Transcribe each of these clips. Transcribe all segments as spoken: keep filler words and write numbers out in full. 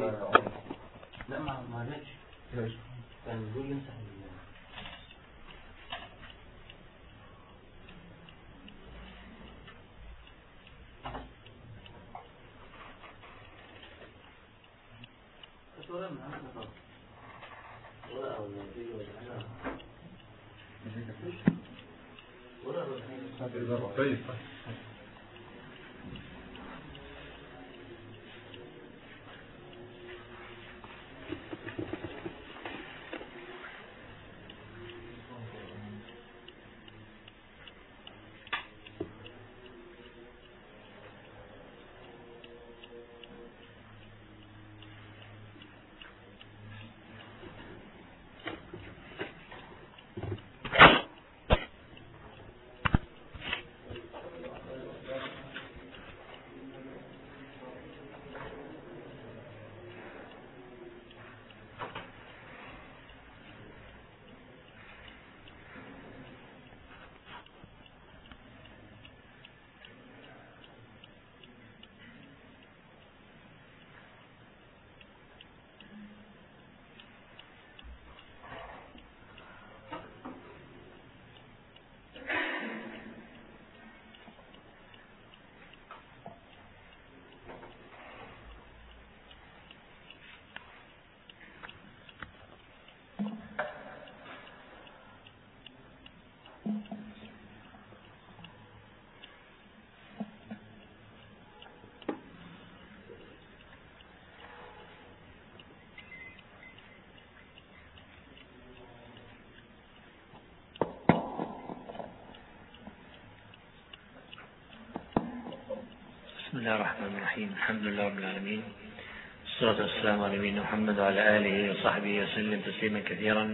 لا ما ما جاتش، كان بيقول يمسح الصورة من عندنا طبعا ولا أو نتيجة ولا حاجة ولا ولا طيب. بسم الله الرحمن الرحيم. الحمد لله رب العالمين، والصلاة والسلام على نبينا محمد وعلى آله وصحبه وسلم تسليما كثيرا.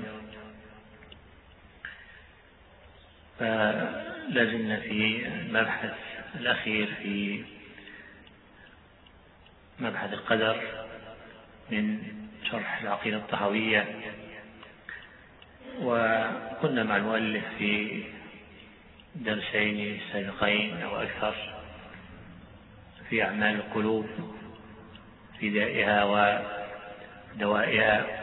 فلازلنا في المبحث الأخير في مبحث القدر من شرح العقيدة الطحاوية، وكنا مع المؤلف في درسين سابقين أو أكثر في أعمال القلوب في دائها ودوائها،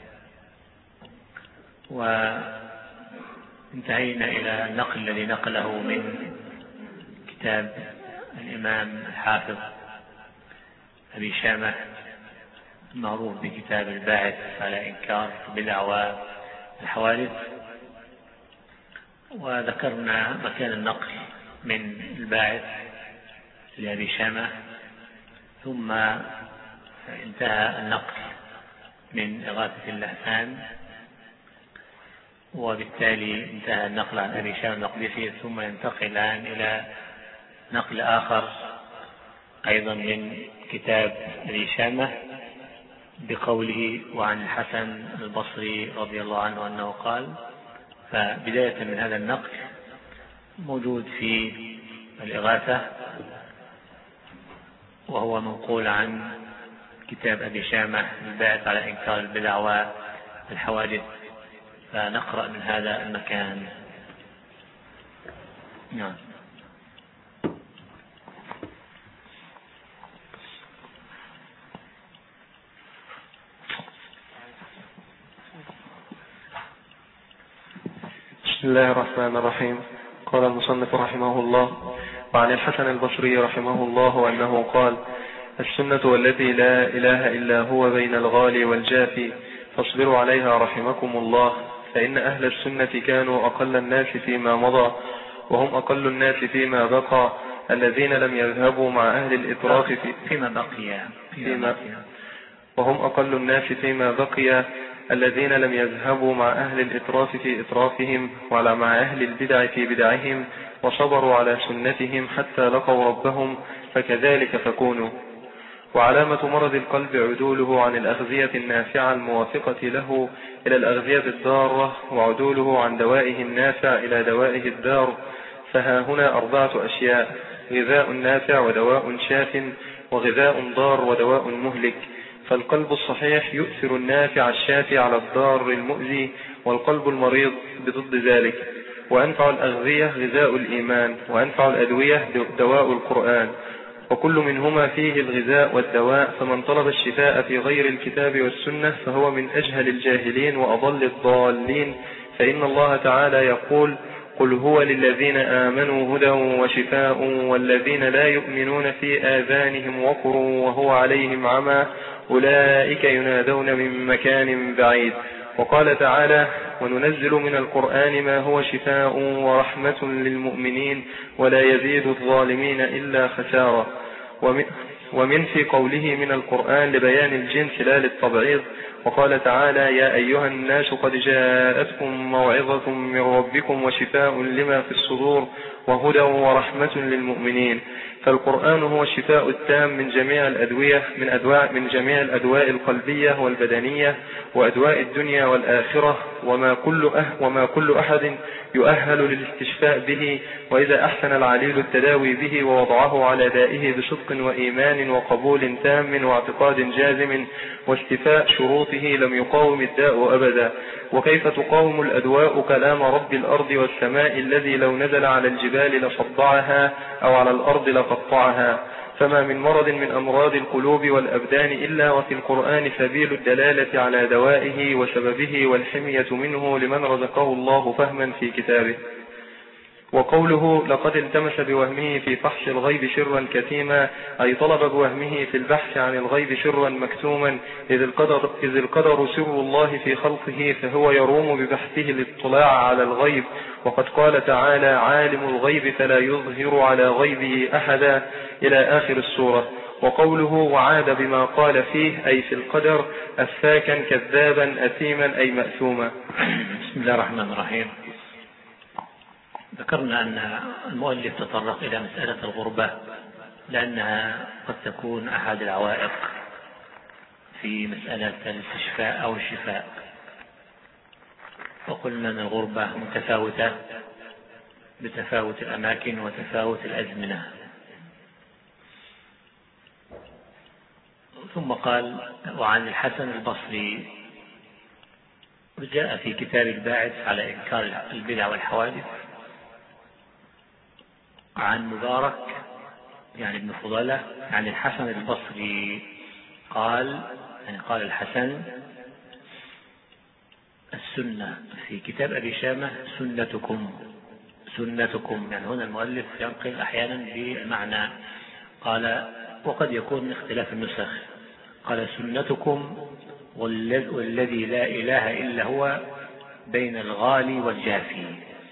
وانتهينا إلى النقل الذي نقله من كتاب الإمام الحافظ أبي شامة المعروف بكتاب الباعث على إنكار البدع والحوادث، وذكرنا مكان النقل من الباعث لأبي شامة، ثم انتهى النقل من إغاثة اللهفان، وبالتالي انتهى النقل عن أبي شامة المقدسي، ثم ينتقل الآن إلى نقل آخر أيضا من كتاب أبي شامة بقوله وعن الحسن البصري رضي الله عنه أنه قال. فبداية من هذا النقل موجود في الإغاثة، وهو منقول عن كتاب أبي شامة الباعث على إنكار البدع والحوادث، فنقرأ من هذا المكان. نعم. بسم الله الرحمن الرحيم. قال المصنف رحمه الله: وعن الحسن البصري رحمه الله أنه قال: السنة والتي لا إله إلا هو بين الغالي والجافي، فاصبروا عليها رحمكم الله، فإن أهل السنة كانوا أقل الناس فيما مضى، وهم أقل الناس فيما بقى، الذين لم يذهبوا مع أهل الإطراف في فيما بقي فيما وهم أقل الناس فيما بقي الذين لم يذهبوا مع أهل الإطراف في إطرافهم، ولا مع أهل البدع في بدعهم، وصبروا على سنتهم حتى لقوا ربهم، فكذلك فكونوا. وعلامة مرض القلب عدوله عن الأغذية النافعة الموافقة له إلى الأغذية الضارة، وعدوله عن دوائه النافع إلى دوائه الدار. فها هنا أربعة أشياء: غذاء نافع ودواء شاف، وغذاء ضار ودواء مهلك. فالقلب الصحيح يؤثر النافع الشافي على الضار المؤذي، والقلب المريض بضد ذلك. وأنفع الأغذية غذاء الإيمان، وأنفع الأدوية دواء القرآن. وكل منهما فيه الغذاء والدواء، فمن طلب الشفاء في غير الكتاب والسنة فهو من أجهل الجاهلين وأضل الضالين، فإن الله تعالى يقول: قل هو للذين آمنوا هدى وشفاء والذين لا يؤمنون في آذانهم وقر وهو عليهم عمى أولئك ينادون من مكان بعيد. وقال تعالى: وننزل من القرآن ما هو شفاء ورحمة للمؤمنين ولا يزيد الظالمين إلا خسارا. ومن في قوله من القرآن لبيان الجنس لا للتبعيض، وقال تعالى: يا أيها الناس قد جاءتكم موعظة من ربكم وشفاء لما في الصدور وهدى ورحمة للمؤمنين. فالقرآن هو الشفاء التام من جميع الأدوية من أدواء من جميع الأدواء القلبية والبدنية وأدواء الدنيا والآخرة، وما كل أه وما كل أحد يؤهل للاستشفاء به، وإذا أحسن العليل التداوي به ووضعه على دائه بصدق وإيمان وقبول تام واعتقاد جازم واستيفاء شروطه لم يقاوم الداء أبدا. وكيف تقاوم الأدواء كلام رب الأرض والسماء الذي لو نزل على الجبال لصدعها أو على الأرض لقطعها؟ فما من مرض من أمراض القلوب والأبدان إلا وفي القرآن سبيل الدلالة على دوائه وسببه والحمية منه لمن رزقه الله فهما في كتابه. وقوله: لقد التمس بوهمه في فحص الغيب سرا كتيما، أي طلب بوهمه في البحث عن الغيب سرا مكتوما، إذ القدر, إذ القدر سر الله في خلقه، فهو يروم ببحثه الاطلاع على الغيب. وقد قال تعالى: عالم الغيب فلا يظهر على غيبه أحدا، إلى آخر السورة. وقوله: وعاد بما قال فيه، أي في القدر، أفاكا كذابا أثيما، أي مأثوما. بسم الله الرحمن الرحيم. ذكرنا أن المؤلف تطرق إلى مسألة الغربة لأنها قد تكون أحد العوائق في مسألة الاستشفاء أو الشفاء. وقلنا أن الغربة متفاوتة بتفاوت الأماكن وتفاوت الأزمنة. ثم قال: وعن الحسن البصري جاء في كتاب الباعث على إنكار البدع والحوادث عن مبارك يعني ابن فضالة عن الحسن البصري قال يعني قال الحسن: السنة في كتاب أبي شامة سنتكم سنتكم يعني هنا المؤلف ينقل أحيانا بالمعنى، قال وقد يكون اختلاف النسخ، قال سنتكم والذي لا إله إلا هو بين الغالي والجافي.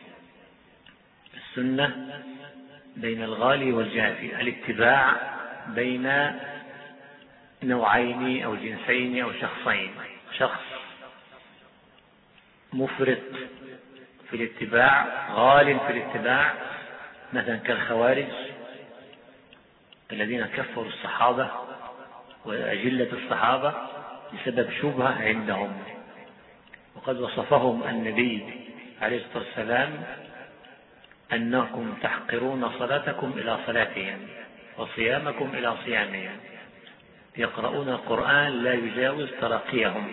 السنة بين الغالي والجافي، الاتباع بين نوعين أو جنسين أو شخصين، شخص مفرط في الاتباع غال في الاتباع مثلا كالخوارج الذين كفروا الصحابة وأجلة الصحابة بسبب شبهة عندهم، وقد وصفهم النبي عليه الصلاة والسلام أنكم تحقرون صلاتكم إلى صلاتهم وصيامكم إلى صيامهم، يقرؤون القرآن لا يجاوز تراقيهم،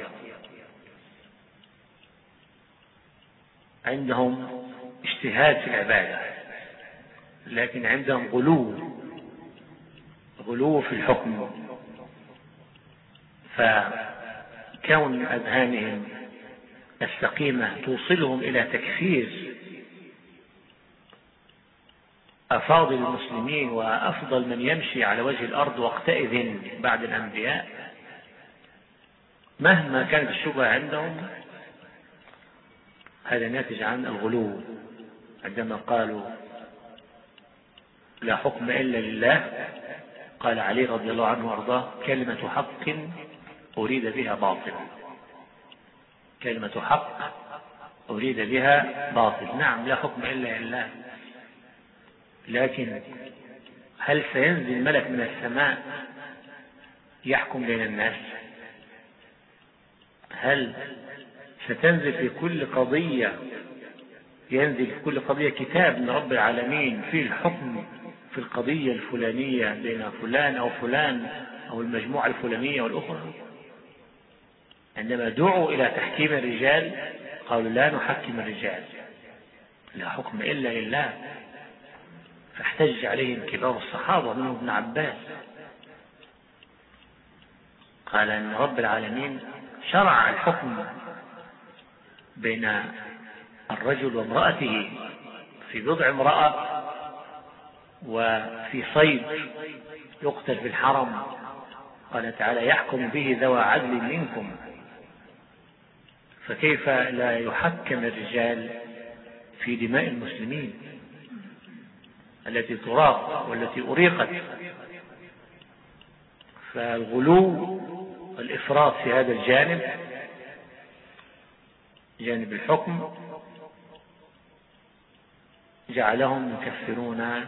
عندهم اجتهاد في العبادة لكن عندهم غلو غلو في الحكم، فكون أذهانهم السقيمة توصلهم إلى تكفير أفاضل المسلمين وأفضل من يمشي على وجه الأرض وقتئذ بعد الأنبياء، مهما كانت الشبهة عندهم هذا ناتج عن الغلو. عندما قالوا لا حكم إلا لله، قال علي رضي الله عنه وارضاه: كلمة حق أريد بها باطل، كلمة حق أريد بها باطل. نعم لا حكم إلا لله، لكن هل سينزل ملك من السماء يحكم بين الناس؟ هل ستنزل في كل قضية ينزل في كل قضية كتاب من رب العالمين فيه الحكم في القضية الفلانية بين فلان أو فلان أو المجموعة الفلانية والأخرى؟ عندما دعوا إلى تحكيم الرجال قالوا لا نحكم الرجال، لا حكم إلا لله. فاحتج عليهم كبار الصحابة منهم ابن عباس، قال أن رب العالمين شرع الحكم بين الرجل وامرأته في بضع امرأة وفي صيد يقتل في الحرم، قال تعالى يحكم به ذوى عدل منكم، فكيف لا يحكم الرجال في دماء المسلمين التي تراق والتي أريقت؟ فالغلو والإفراط في هذا الجانب، جانب الحكم، جعلهم يكفرون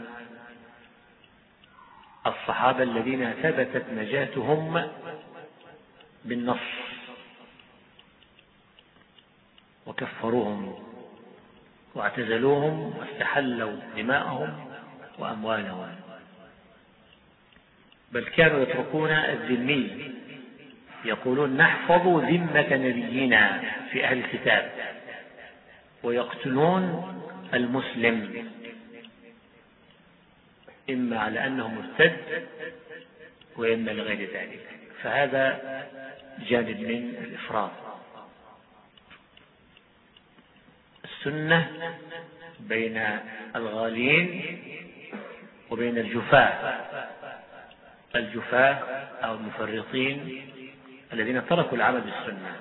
الصحابة الذين ثبتت نجاتهم بالنص، وكفروهم واعتزلوهم واستحلوا دماءهم وأموالهم، بل كانوا يتركون الذمي، يقولون نحفظ ذمة نبينا في أهل الكتاب، ويقتلون المسلم إما على أنه مرتد وإما لغير ذلك. فهذا جانب من الإفراط. السنة بين الغالين وبين الجفاة، الجفاة أو المفرطين الذين تركوا العمل بالسنة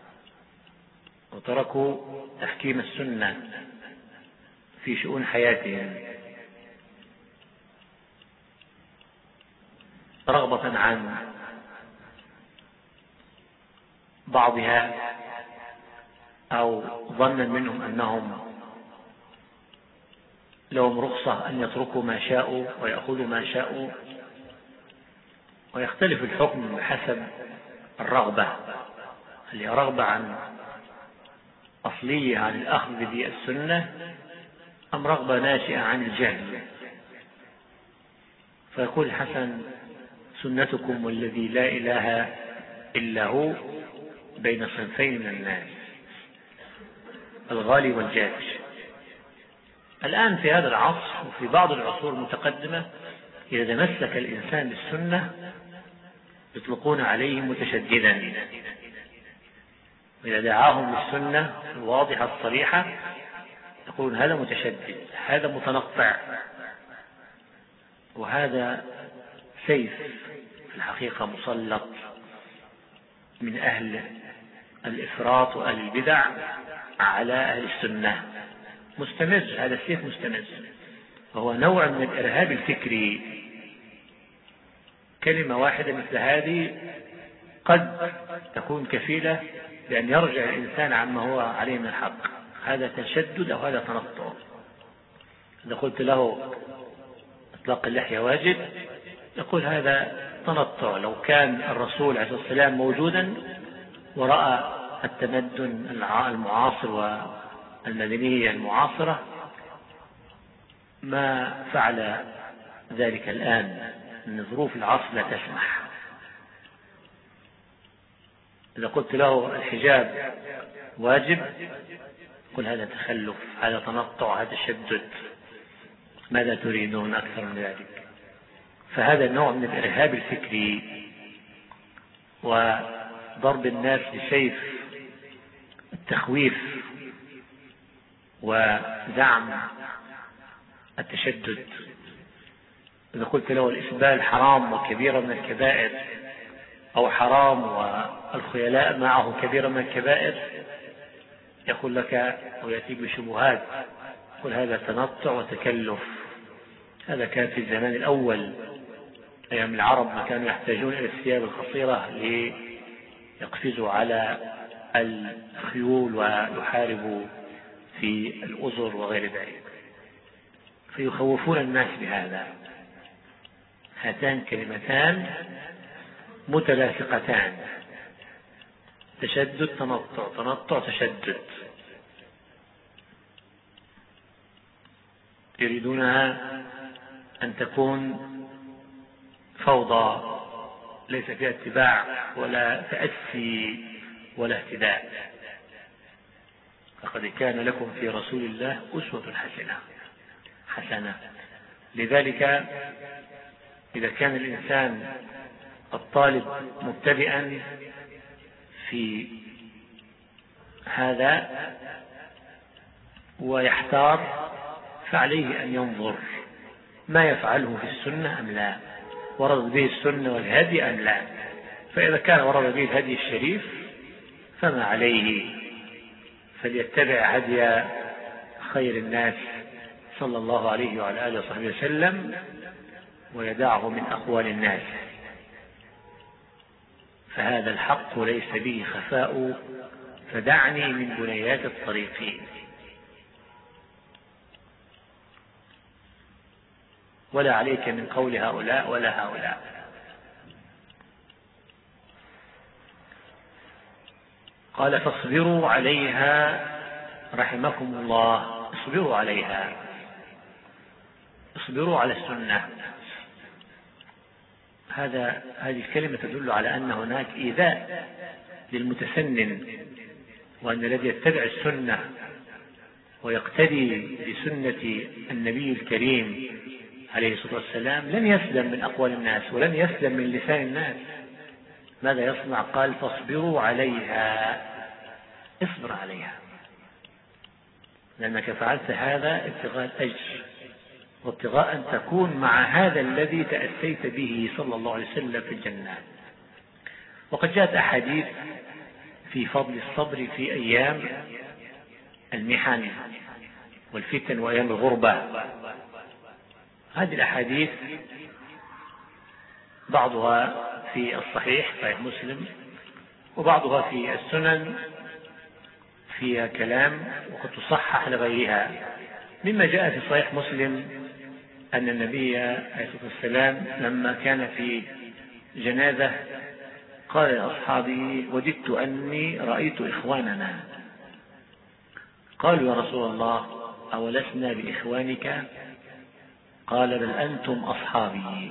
وتركوا تحكيم السنة في شؤون حياتهم رغبة عن بعضها أو ظنا منهم أنهم لهم رخصة أن يتركوا ما شاءوا ويأخذوا ما شاءوا، ويختلف الحكم بحسب الرغبة، هل هي رغبة عن أصلية عن الأخذ بذي السنة أم رغبة ناشئة عن الجهل؟ فيقول الحسن سنتكم والذي لا إله إلا هو بين صنفين من الناس، الغالي والجاف. الآن في هذا العصر وفي بعض العصور المتقدمة إذا تمسك الإنسان بالسنة يطلقون عليه متشددا، وإذا دعاهم للسنة الواضحة الصريحة يقولون هذا متشدد، هذا متنطع، وهذا سيف في الحقيقة مسلط من أهل الإفراط وأهل البدع على أهل السنة، مستمر، هذا السيف مستمر، وهو نوع من الإرهاب الفكري. كلمة واحدة مثل هذه قد تكون كفيلة بأن يرجع الإنسان عما هو عليه من الحق، هذا تشدد أو هذا تنطع. إذا قلت له إطلاق اللحية واجب يقول هذا تنطع، لو كان الرسول عليه الصلاة والسلام موجودا ورأى التمدن المعاصر والمدنية المعاصرة ما فعل ذلك الآن، أن ظروف العصر لا تسمح. إذا قلت له الحجاب واجب قل هذا تخلف، هذا تنطع، هذا تشدد، ماذا تريدون أكثر من ذلك؟ فهذا نوع من الإرهاب الفكري وضرب الناس بسيف التخويف ودعم التشدد. إذا قلت له الإسبال حرام وكبيرة من الكبائر أو حرام والخيلاء معه كبيرة من الكبائر يقول لك ويأتيك بشبهات، يقول هذا تنطع وتكلف. هذا كان في الزمان الأول أيام العرب ما كانوا يحتاجون إلى الثياب القصيرة ليقفزوا على الخيول ويحاربوا في الأزر وغير ذلك، فيخوفون الناس بهذا. هاتان كلمتان متلاصقتان، تشدد تنطع، تنطع تشدد، يريدونها أن تكون فوضى ليس فيها اتباع ولا تأسي ولا اهتداء. فقد كان لكم في رسول الله أسوة حسنة حسنة لذلك إذا كان الإنسان الطالب مبتدئا في هذا ويحتار فعليه أن ينظر ما يفعله في السنة أم لا، ورد به السنة والهدي أم لا. فإذا كان ورد به الهدي الشريف فما عليه، فليتبع هدي خير الناس صلى الله عليه وعلى آله وصحبه وسلم ويدعه من أقوال الناس، فهذا الحق ليس به خفاء، فدعني من بنيات الطريق. ولا عليك من قول هؤلاء ولا هؤلاء. قال فاصبروا عليها رحمكم الله، اصبروا عليها، اصبروا على السنة. هذا هذه الكلمة تدل على أن هناك إيذاء للمتسنن، وأن الذي يتبع السنة ويقتدي بسنة النبي الكريم عليه الصلاة والسلام لن يسلم من أقوال الناس ولن يسلم من لسان الناس. ماذا يصنع؟ قال فاصبروا عليها، اصبر عليها، لأنك فعلت هذا ابتغاء الأجر وابتغاء أن تكون مع هذا الذي تأسيت به صلى الله عليه وسلم في الجنة. وقد جاءت أحاديث في فضل الصبر في أيام المحن والفتن وأيام الغربة. هذه الأحاديث بعضها في الصحيح صحيح مسلم، وبعضها في السنن فيها كلام وقد تصحح لغيرها. مما جاء في صحيح مسلم أن النبي عليه الصلاة والسلام لما كان في جنازة قال لأصحابه وددت أني رأيت إخواننا. قالوا يا رسول الله أولسنا بإخوانك؟ قال بل أنتم أصحابي،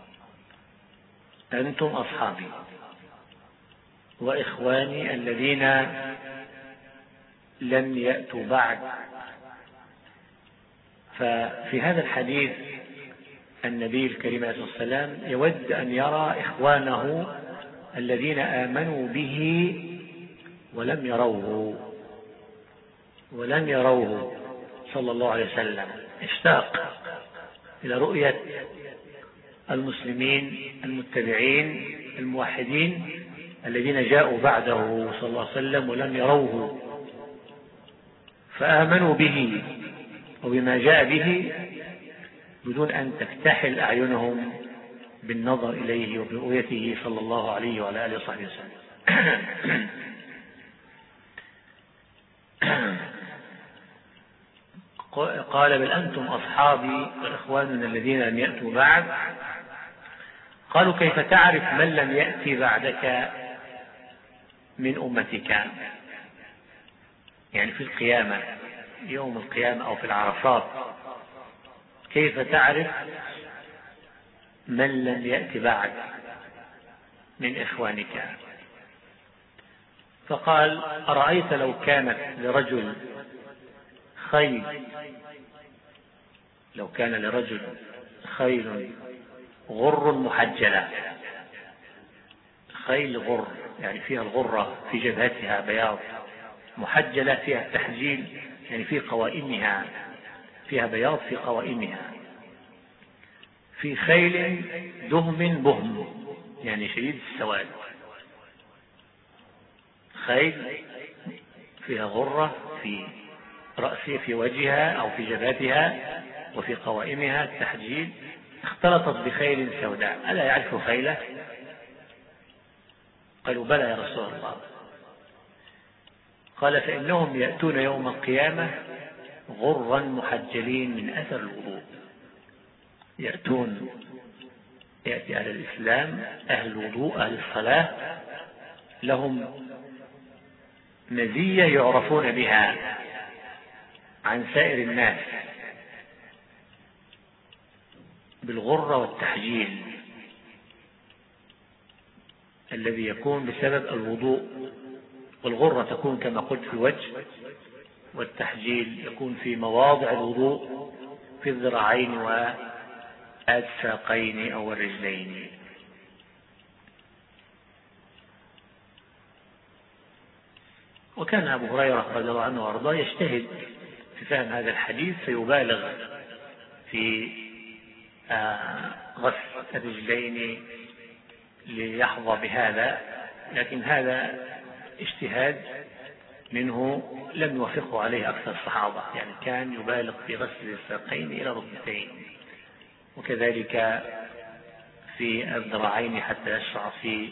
أنتم أصحابي وإخواني الذين لم يأتوا بعد. ففي هذا الحديث النبي الكريم عليه الصلاة والسلام يود أن يرى إخوانه الذين آمنوا به ولم يروه ولم يروه صلى الله عليه وسلم. اشتاق إلى رؤية المسلمين المتبعين الموحدين الذين جاءوا بعده صلى الله عليه وسلم ولم يروه، فآمنوا به وبما جاء به بدون أن تكتحل أعينهم بالنظر إليه وبرؤيته صلى الله عليه وعلى آله وصحبه وسلم. قال بل أنتم أصحابي وإخواننا الذين لم يأتوا بعد. قالوا كيف تعرف من لم يأتي بعدك من أمتك؟ يعني في القيامة، يوم القيامة أو في العرفات، كيف تعرف من لم يأتي بعد من إخوانك؟ فقال أرأيت لو كانت لرجل خيل، لو كان لرجل خيل غر محجلة، خيل غر يعني فيها الغرة في جبهتها بياض، محجلة فيها التحجيل يعني في قوائمها فيها بياض في قوائمها، في خيل دهم بهم يعني شديد السواد، خيل فيها غرة في رأسها في وجهها أو في جبهتها وفي قوائمها التحجيل، اختلطت بخيل سوداء، ألا يعرف خيله؟ قالوا بلى يا رسول الله. قال فإنهم يأتون يوم القيامة غرا محجلين من أثر الوضوء. يأتون يأتي أهل الإسلام أهل الوضوء أهل الصلاة لهم مزية يعرفون بها عن سائر الناس بالغرة والتحجيل الذي يكون بسبب الوضوء، والغرة تكون كما قلت في الوجه، والتحجيل يكون في مواضع الوضوء في الذراعين الساقين أو الرجلين. وكان أبو هريرة رضي الله عنه وأرضاه يجتهد في فهم هذا الحديث فيبالغ في غسل الرجلين ليحظى بهذا، لكن هذا اجتهاد منه لم يوافقه عليه أكثر الصحابة، يعني كان يبالغ في غسل الساقين إلى الركبتين، وكذلك في الذراعين حتى يشرع في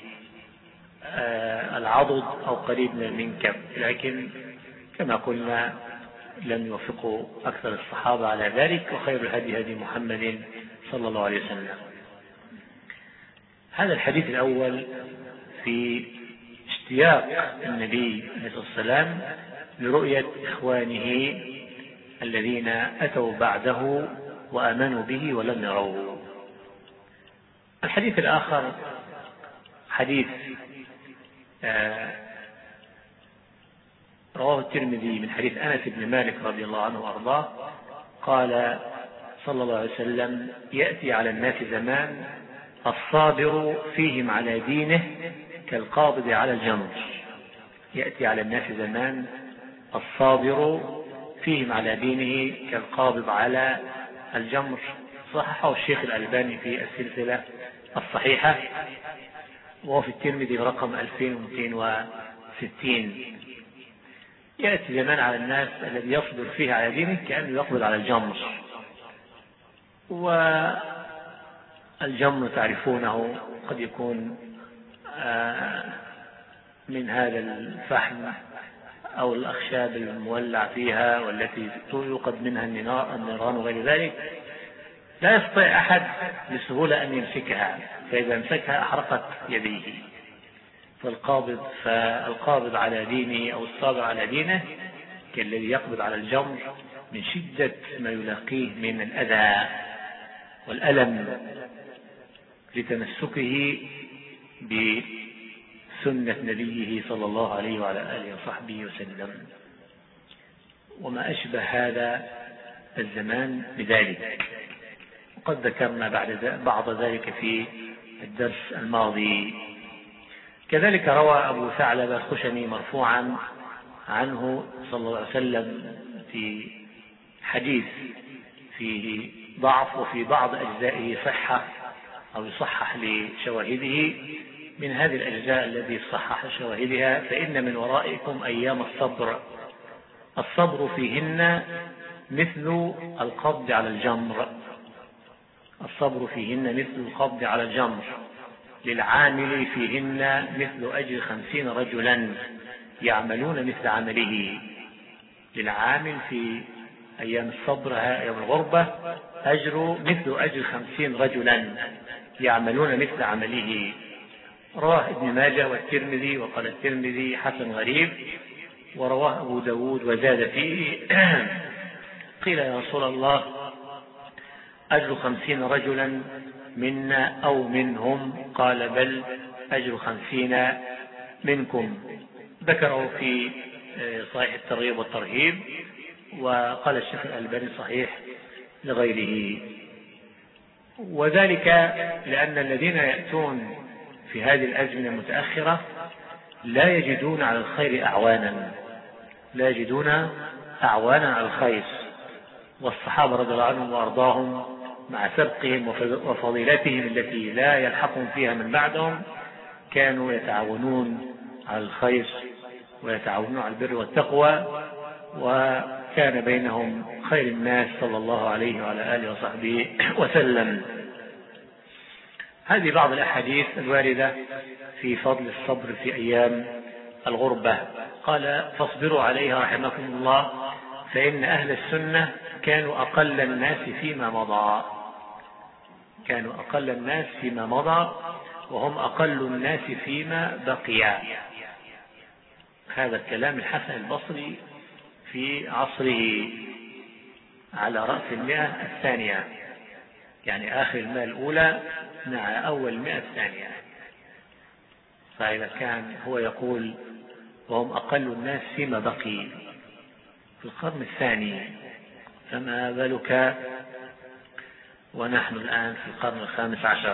العضد أو قريب من المنكب، لكن كما قلنا لم يوافقوا أكثر الصحابة على ذلك، وخير الهدي هدي محمد صلى الله عليه وسلم. هذا الحديث الأول في اشتياق النبي عليه الصلاة والسلام لرؤية إخوانه الذين أتوا بعده وآمنوا به ولم يروه. الحديث الآخر حديث آه رواه الترمذي من حديث أنس بن مالك رضي الله عنه وأرضاه قال صلى الله عليه وسلم: يأتي على الناس زمان الصابر فيهم على دينه كالقابض على الجمر. يأتي على الناس زمان الصابر فيهم على دينه كالقابض على الجمر. صححه الشيخ الألباني في السلسلة الصحيحة، وهو في الترمذي برقم ألفين ومئتين وستين. يأتي زمان على الناس الذي يصبر فيه على دينه كأنه يقبض على الجمر، والجمر تعرفونه قد يكون من هذا الفحم أو الأخشاب المولع فيها والتي يوقد منها النيران وغير ذلك، لا يستطيع أحد بسهولة أن يمسكها، فإذا امسكها أحرقت يديه. فالقابض فالقابض على دينه أو الصابر على دينه كالذي يقبض على الجمر من شدة ما يلاقيه من الأذى والألم لتمسكه بسنة نبيه صلى الله عليه وعلى آله وصحبه وسلم. وما أشبه هذا الزمان بذلك، وقد ذكرنا بعد بعض ذلك في الدرس الماضي. كذلك روى أبو ثعلبة الخشني مرفوعا عنه صلى الله عليه وسلم في حديث فيه ضعف وفي بعض أجزائه صحة أو يصحح لشواهده. من هذه الأجزاء التي صحح شواهدها: فإن من ورائكم أيام الصبر، الصبر فيهن مثل القبض على الجمر. الصبر فيهن مثل القبض على الجمر، للعامل فيهن مثل أجر خمسين رجلا يعملون مثل عمله. للعامل في أيام الصبر يوم الغربة أجر مثل أجر خمسين رجلا يعملون مثل عمله. رواه ابن ماجه والترمذي، وقال الترمذي حسن غريب، ورواه أبو داود وزاد فيه: قيل يا رسول الله أجر خمسين رجلا منا أو منهم؟ قال بل أجر خمسين منكم. ذكره في صحيح الترغيب والترهيب، وقال الشيخ الألباني صحيح لغيره. وذلك لأن الذين يأتون في هذه الأزمنة المتأخرة لا يجدون على الخير أعوانا لا يجدون أعوانا على الخير. والصحابة رضي الله عنهم وأرضاهم مع سبقهم وفضيلتهم التي لا يلحقهم فيها من بعدهم كانوا يتعاونون على الخير ويتعاونون على البر والتقوى، وكان بينهم خير الناس صلى الله عليه وعلى آله وصحبه وسلم. هذه بعض الأحاديث الواردة في فضل الصبر في أيام الغربة. قال: فاصبروا عليها رحمكم الله، فإن أهل السنة كانوا أقل الناس فيما مضى كانوا أقل الناس فيما مضى وهم أقل الناس فيما بقي. هذا الكلام الحسن البصري في عصره على رأس المئة الثانية، يعني آخر المئة الأولى مع أول المئة الثانية. فإذا كان هو يقول وهم أقل الناس فيما بقي في القرن الثاني، فما بالك ونحن الآن في القرن الخامس عشر.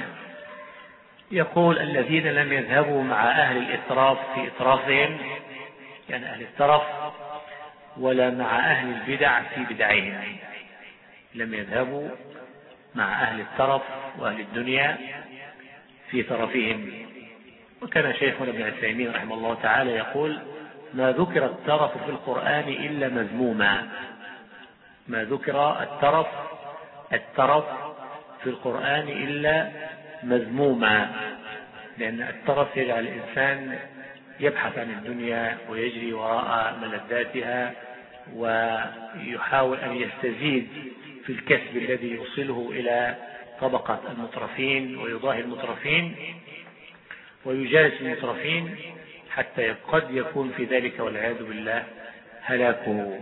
يقول الذين لم يذهبوا مع أهل الإتراف في إطرافهم، يعني أهل الترف، ولا مع أهل البدع في بدعهم. لم يذهبوا مع أهل الترف وأهل الدنيا في ترفهم. وكان شيخنا ابن عثيمين رحمه الله تعالى يقول: ما ذكر الترف في القرآن إلا مذموما. ما ذكر الترف الترف في القرآن إلا مذموما، لأن الترف يجعل الإنسان يبحث عن الدنيا ويجري وراء ملذاتها، ويحاول أن يستزيد في الكسب الذي يوصله إلى طبقة المترفين ويضاهي المترفين ويجالس المترفين، حتى قد يكون في ذلك والعياذ بالله هلاكه.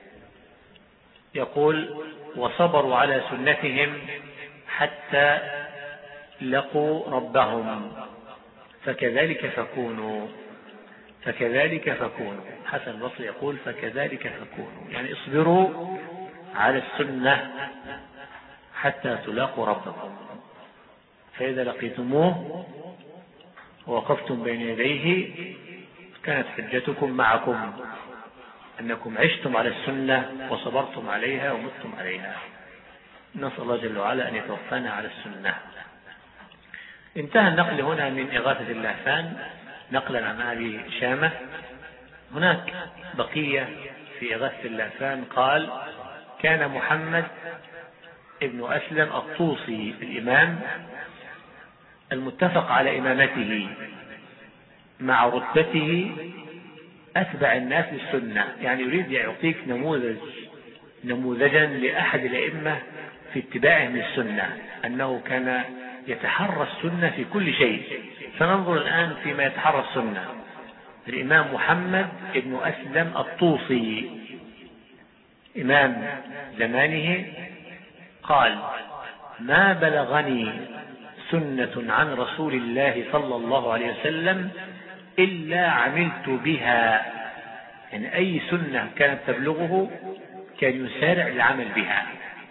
يقول: وصبروا على سنتهم حتى لقوا ربهم فكذلك فكونوا. فكذلك فكونوا. حسن البصري يقول: فكذلك فكونوا، يعني اصبروا على السنة حتى تلاقوا ربكم، فإذا لقيتموه ووقفتم بين يديه كانت حجتكم معكم، أنكم عشتم على السنة وصبرتم عليها ومتم عليها. نسأل الله جل وعلا أن يتوفانا على السنة. انتهى النقل هنا من إغاثة اللهفان نقلا عن أبي شامة. هناك بقية في إغاثة اللهفان. قال: كان محمد ابن أسلم الطوسي الإمام المتفق على إمامته مع رتبته أتبع الناس للسنة. يعني يريد يعطيك نموذج نموذجا لأحد الأئمة في اتباعهم للسنة، أنه كان يتحرى السنة في كل شيء. فننظر الآن فيما يتحرى السنة. الإمام محمد ابن أسلم الطوسي إمام زمانه قال: ما بلغني سنة عن رسول الله صلى الله عليه وسلم إلا عملت بها. يعني أي سنة كانت تبلغه كان يسارع العمل بها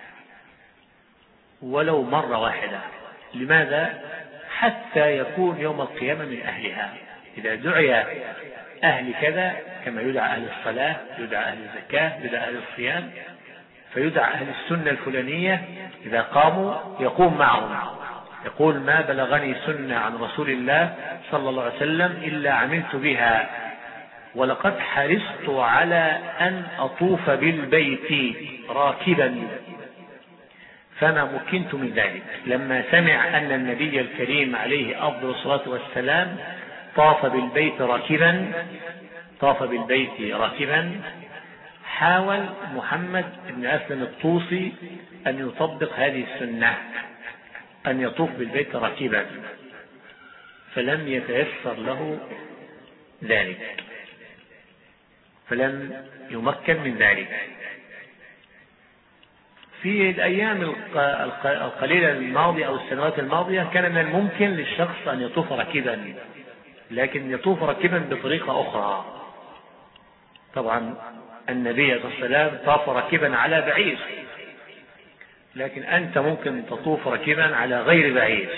ولو مرة واحدة. لماذا؟ حتى يكون يوم القيامة من أهلها. إذا دعي أهل كذا كما يدعى أهل الصلاة، يدعى أهل الزكاة، يدعى أهل الصيام، فيدعى أهل السنة الفلانية، إذا قاموا يقوم معهم. يقول: ما بلغني سنة عن رسول الله صلى الله عليه وسلم إلا عملت بها، ولقد حرصت على أن أطوف بالبيت راكبا فما مكنت من ذلك. لما سمع أن النبي الكريم عليه أفضل الصلاة والسلام طاف بالبيت راكبا طاف بالبيت راكبا حاول محمد بن أسلم الطوسي أن يطبق هذه السنة، أن يطوف بالبيت راكبا، فلم يتيسر له ذلك، فلم يمكن من ذلك. في الأيام القليلة الماضية أو السنوات الماضية كان من الممكن للشخص أن يطوف راكبا، لكن يطوف راكبا بطريقة أخرى. طبعا النبي صلى الله عليه وسلم طاف راكبا على بعير، لكن أنت ممكن تطوف راكبا على غير بعير.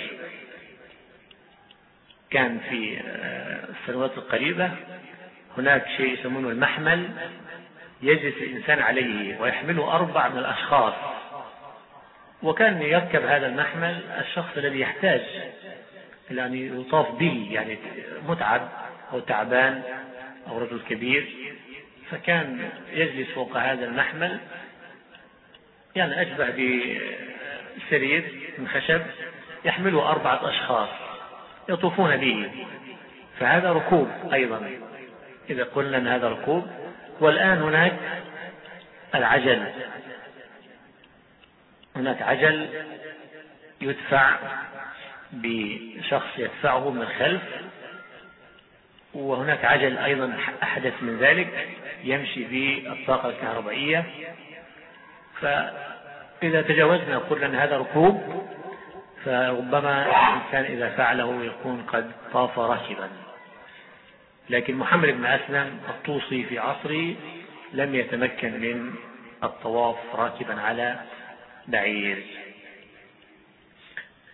كان في السنوات القريبة هناك شيء يسمونه المحمل، يجلس الإنسان عليه ويحمله أربع من الأشخاص، وكان يركب هذا المحمل الشخص الذي يحتاج يعني يطاف به، يعني متعب أو تعبان أو رجل كبير، فكان يجلس فوق هذا المحمل، يعني أشبه بسرير من خشب يحمله أربعة أشخاص يطوفون به، فهذا ركوب أيضا إذا قلنا أن هذا ركوب. والآن هناك العجل، هناك عجل يدفع بشخص يدفعه من الخلف، وهناك عجل أيضا أحدث من ذلك يمشي بالطاقة الكهربائية. فإذا تجاوزنا قلنا أن هذا ركوب، فربما الإنسان إذا فعله يكون قد طاف راكبا. لكن محمد بن أسلم الطوسي في عصره لم يتمكن من الطواف راكبا على بعير.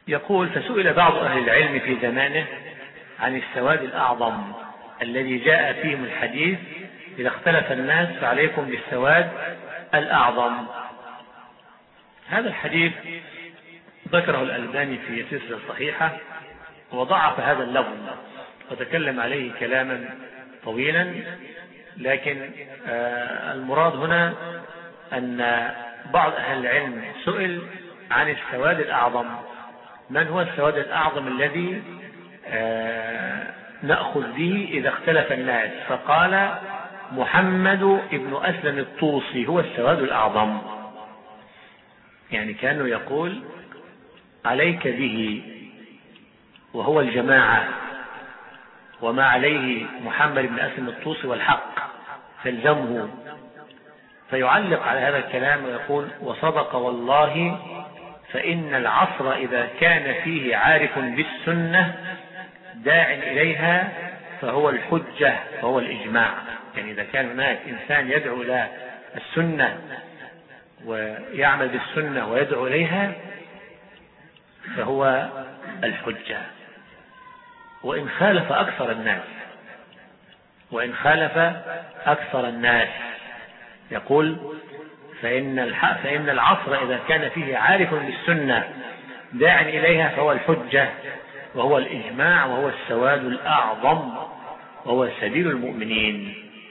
يقول: فسئل بعض أهل العلم في زمانه عن السواد الأعظم الذي جاء فيهم الحديث: إذا اختلف الناس فعليكم بالسواد الأعظم. هذا الحديث ذكره الألباني في سلسلة صحيحة وضعف هذا اللفظ وتكلم عليه كلاما طويلا، لكن المراد هنا أن بعض أهل العلم سئل عن السواد الأعظم: من هو السواد الأعظم الذي نأخذ به إذا اختلف الناس؟ فقال: محمد ابن أسلم الطوسي هو السواد الأعظم. يعني كانه يقول: عليك به، وهو الجماعة، وما عليه محمد بن أسلم الطوسي والحق، فالزمه. فيعلق على هذا الكلام ويقول: وصدق والله، فإن العصر إذا كان فيه عارف بالسنة داع إليها فهو الحجة وهو الإجماع. يعني إذا كان هناك إنسان يدعو إلى السنة ويعمل بالسنة ويدعو إليها فهو الحجة، وإن خالف أكثر الناس وإن خالف أكثر الناس يقول: فإن فإن العصر إذا كان فيه عارف بالسنة داع إليها فهو الحجة وهو الإجماع وهو السواد الأعظم وهو سبيل المؤمنين.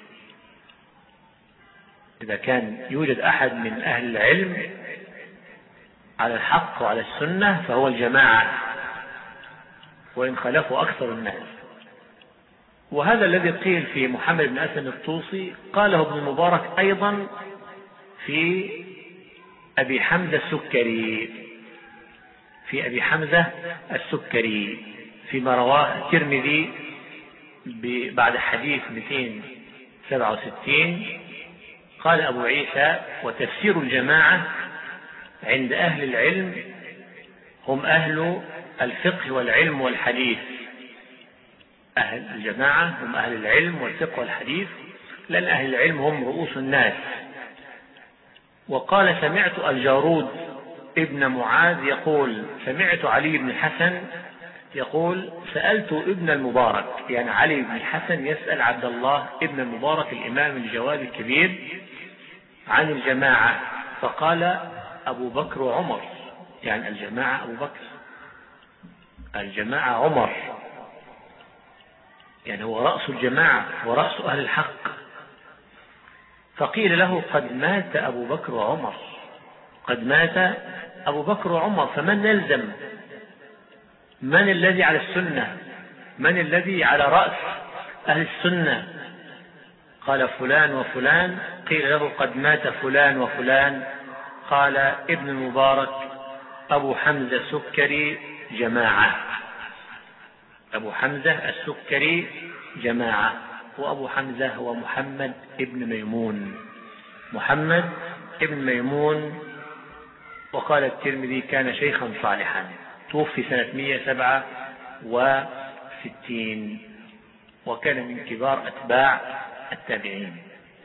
إذا كان يوجد أحد من أهل العلم على الحق وعلى السنة فهو الجماعة، وإن خالفوا أكثر الناس. وهذا الذي قيل في محمد بن أسلم الطوسي قاله ابن المبارك أيضا في أبي حمزة السكري في أبي حمزة السكري فيما رواه الترمذي بعد حديث مئتين وسبعة وستين. قال أبو عيسى: وتفسير الجماعة عند أهل العلم هم أهل الفقه والعلم والحديث. أهل الجماعة هم أهل العلم والفقه والحديث، لأن أهل العلم هم رؤوس الناس. وقال: سمعت الجارود ابن معاذ يقول: سمعت علي بن الحسن يقول: سألت ابن المبارك، يعني علي بن الحسن يسأل عبد الله ابن المبارك الإمام الجواد الكبير عن الجماعة، فقال: أبو بكر وعمر. يعني الجماعة أبو بكر، الجماعة عمر، يعني هو رأس الجماعة ورأس أهل الحق. فقيل له: قد مات أبو بكر وعمر، قد مات أبو بكر وعمر، فمن نلزم؟ من الذي على السنة؟ من الذي على رأس أهل السنة؟ قال: فلان وفلان. قيل له: قد مات فلان وفلان. قال ابن المبارك: أبو حمزة السكري جماعة، أبو حمزة السكري جماعة. وأبو حمزة هو محمد ابن ميمون، محمد ابن ميمون. وقال الترمذي: كان شيخا صالحا، توفي سنة مئة وسبعة وستين، وكان من كبار أتباع التابعين.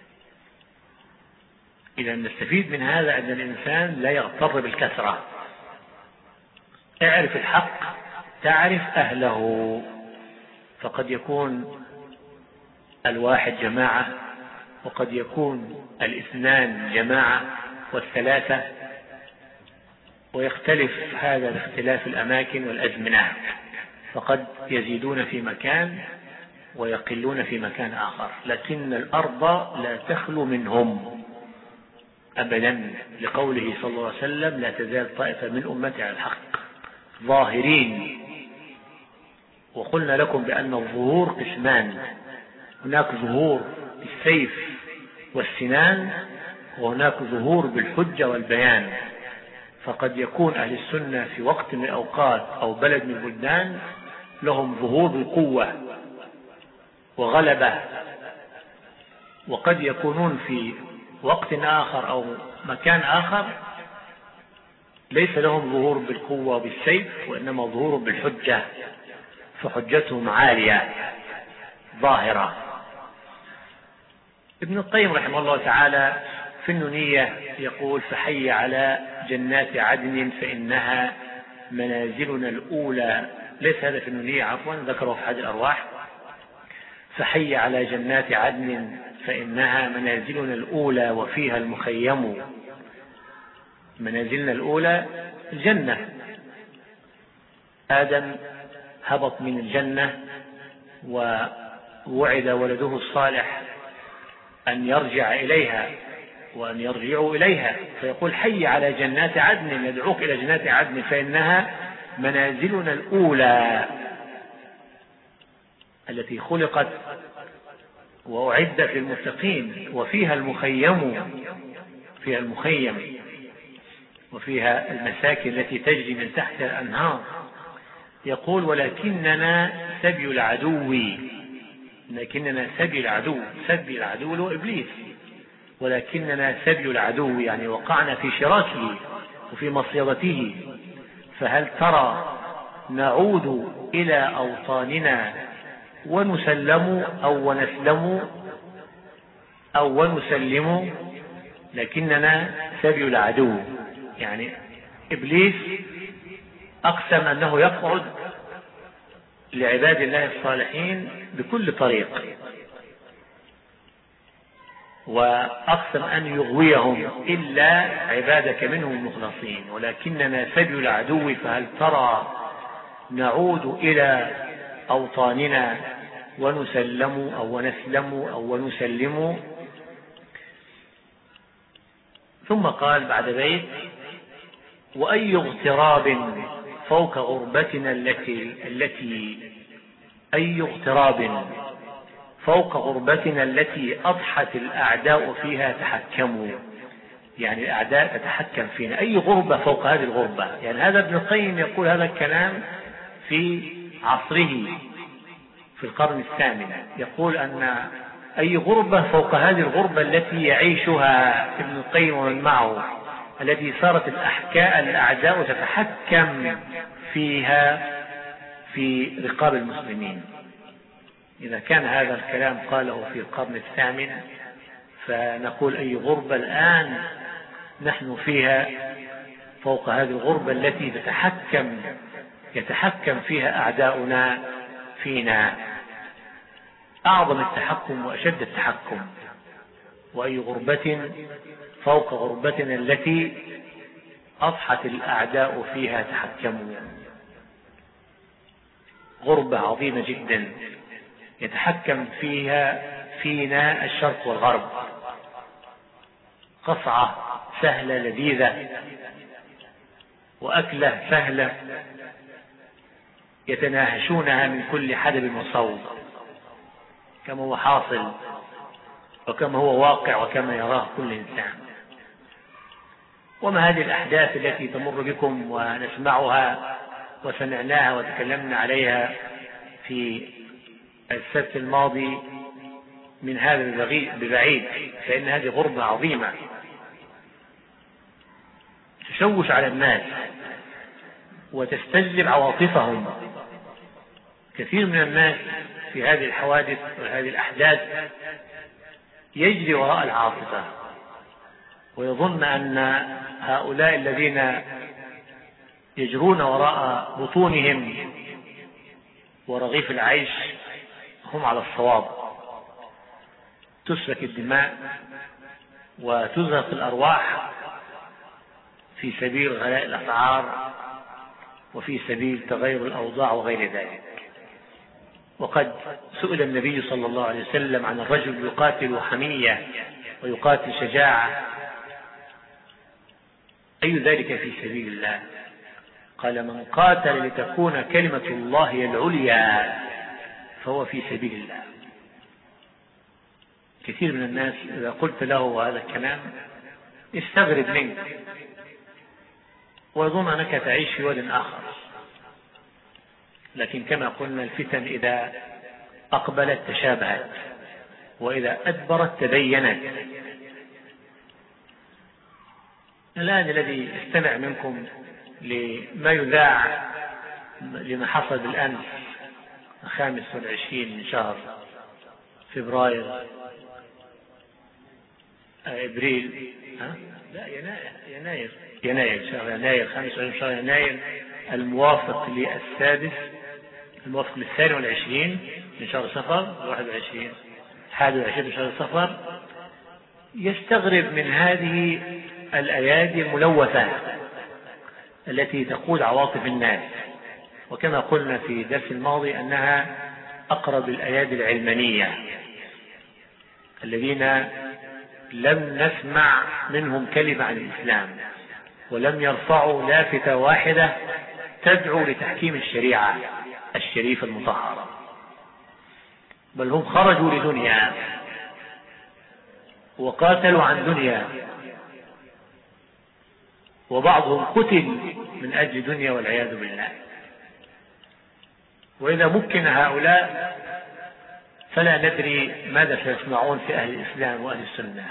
إذا نستفيد من هذا أن الإنسان لا يغتر بالكثرة. اعرف الحق تعرف أهله، فقد يكون الواحد جماعة، وقد يكون الاثنان جماعة والثلاثة، ويختلف هذا باختلاف الأماكن والأزمنة، فقد يزيدون في مكان ويقلون في مكان آخر، لكن الأرض لا تخلو منهم أبدا، لقوله صلى الله عليه وسلم: لا تزال طائفة من أمتي على الحق ظاهرين. وقلنا لكم بأن الظهور قسمان: هناك ظهور بالسيف والسنان، وهناك ظهور بالحجة والبيان. فقد يكون أهل السنة في وقت من الأوقات أو بلد من البلدان لهم ظهور بالقوة وغلبة، وقد يكونون في وقت آخر أو مكان آخر ليس لهم ظهور بالقوة بالسيف، وإنما ظهور بالحجة، فحجتهم عالية ظاهرة. ابن القيم رحمه الله تعالى في النونية يقول: فحي على جنات عدن فإنها منازلنا الأولى، ليس هذا في النونية عفوا، ذكره في حد الأرواح، فحي على جنات عدن فإنها منازلنا الأولى وفيها المخيم. منازلنا الأولى الجنة، آدم هبط من الجنة ووعد ولده الصالح أن يرجع إليها وأن يرجعوا إليها، فيقول حي على جنات عدن، يدعوك إلى جنات عدن فإنها منازلنا الأولى التي خلقت وأعدت للمتقين، وفيها المخيم، فيها المخيم وفيها المساكن التي تجري من تحت الأنهار. يقول ولكننا سبي العدو، لكننا سبي العدو، سبي العدو له إبليس، ولكننا سبي العدو يعني وقعنا في شراكه وفي مصيدته، فهل ترى نعود إلى أوطاننا ونسلم أو ونسلم أو ونسلم، لكننا سبي العدو، يعني إبليس أقسم أنه يقعد لعباد الله الصالحين بكل طريق، وأقسم أن يغويهم إلا عبادك منهم المخلصين، ولكننا سبي العدو فهل ترى نعود إلى أوطاننا ونسلم أو ونسلم أو ونسلم. ثم قال بعد بيت وأي اغتراب فوق غربتنا التي التي أي اغتراب فوق غربتنا التي أضحت الأعداء فيها تحكموا، يعني الأعداء تتحكم فينا، أي غربة فوق هذه الغربة. يعني هذا ابن القيم يقول هذا الكلام في عصره في القرن الثامن، يقول أن أي غربة فوق هذه الغربة التي يعيشها ابن القيم ومن معه، التي صارت الأحكاء الأعداء تتحكم فيها في رقاب المسلمين. إذا كان هذا الكلام قاله في القرن الثامن، فنقول أي غربة الآن نحن فيها فوق هذه الغربة التي تتحكم يتحكم فيها أعداؤنا فينا، أعظم التحكم وأشد التحكم. وأي غربة فوق غربتنا التي أضحت الأعداء فيها تحكموا، غربة عظيمة جدا يتحكم فيها فينا الشرق والغرب، قصعة سهلة لذيذة وأكلة سهلة يتناهشونها من كل حدب وصوب، كما هو حاصل وكما هو واقع وكما يراه كل إنسان. وما هذه الأحداث التي تمر بكم ونسمعها وسمعناها وتكلمنا عليها في السبت الماضي من هذا ببعيد، فإن هذه غربة عظيمة تشوش على الناس وتستجلب عواطفهم. كثير من الناس في هذه الحوادث وهذه الأحداث يجري وراء العاطفة ويظن أن هؤلاء الذين يجرون وراء بطونهم ورغيف العيش هم على الصواب. تسفك الدماء وتزهق الأرواح في سبيل غلاء الأسعار وفي سبيل تغير الأوضاع وغير ذلك. وقد سئل النبي صلى الله عليه وسلم عن الرجل يقاتل حمية ويقاتل شجاعة، أي ذلك في سبيل الله؟ قال من قاتل لتكون كلمة الله العليا فهو في سبيل الله. كثير من الناس إذا قلت له هذا الكلام يستغرب منك ويظن أنك تعيش في واد آخر، لكن كما قلنا الفتن إذا أقبلت تشابهت وإذا أدبرت تبينت. الآن الذي يستمع منكم لما يذاع لما حصل بالأمس الخامس والعشرين من شهر فبراير ابريل ها؟ لا يناير يناير يناير شهر يناير خامس والعشرين شهر يناير الموافق للسادس الموافق للثاني والعشرين من شهر صفر واحد وعشرين حادي وعشرين من شهر صفر يستغرب من هذه الأيادي الملوثة التي تقود عواطف الناس، وكما قلنا في الدرس الماضي أنها أقرب الأيادي العلمانية الذين لم نسمع منهم كلمة عن الإسلام ولم يرفعوا لافتة واحدة تدعو لتحكيم الشريعة الشريفة المطهرة، بل هم خرجوا لدنيا وقاتلوا عن دنيا، وبعضهم قتل من أجل دنيا والعياذ بالله. وإذا مكن هؤلاء فلا ندري ماذا سيصنعون في أهل الإسلام وأهل السنة.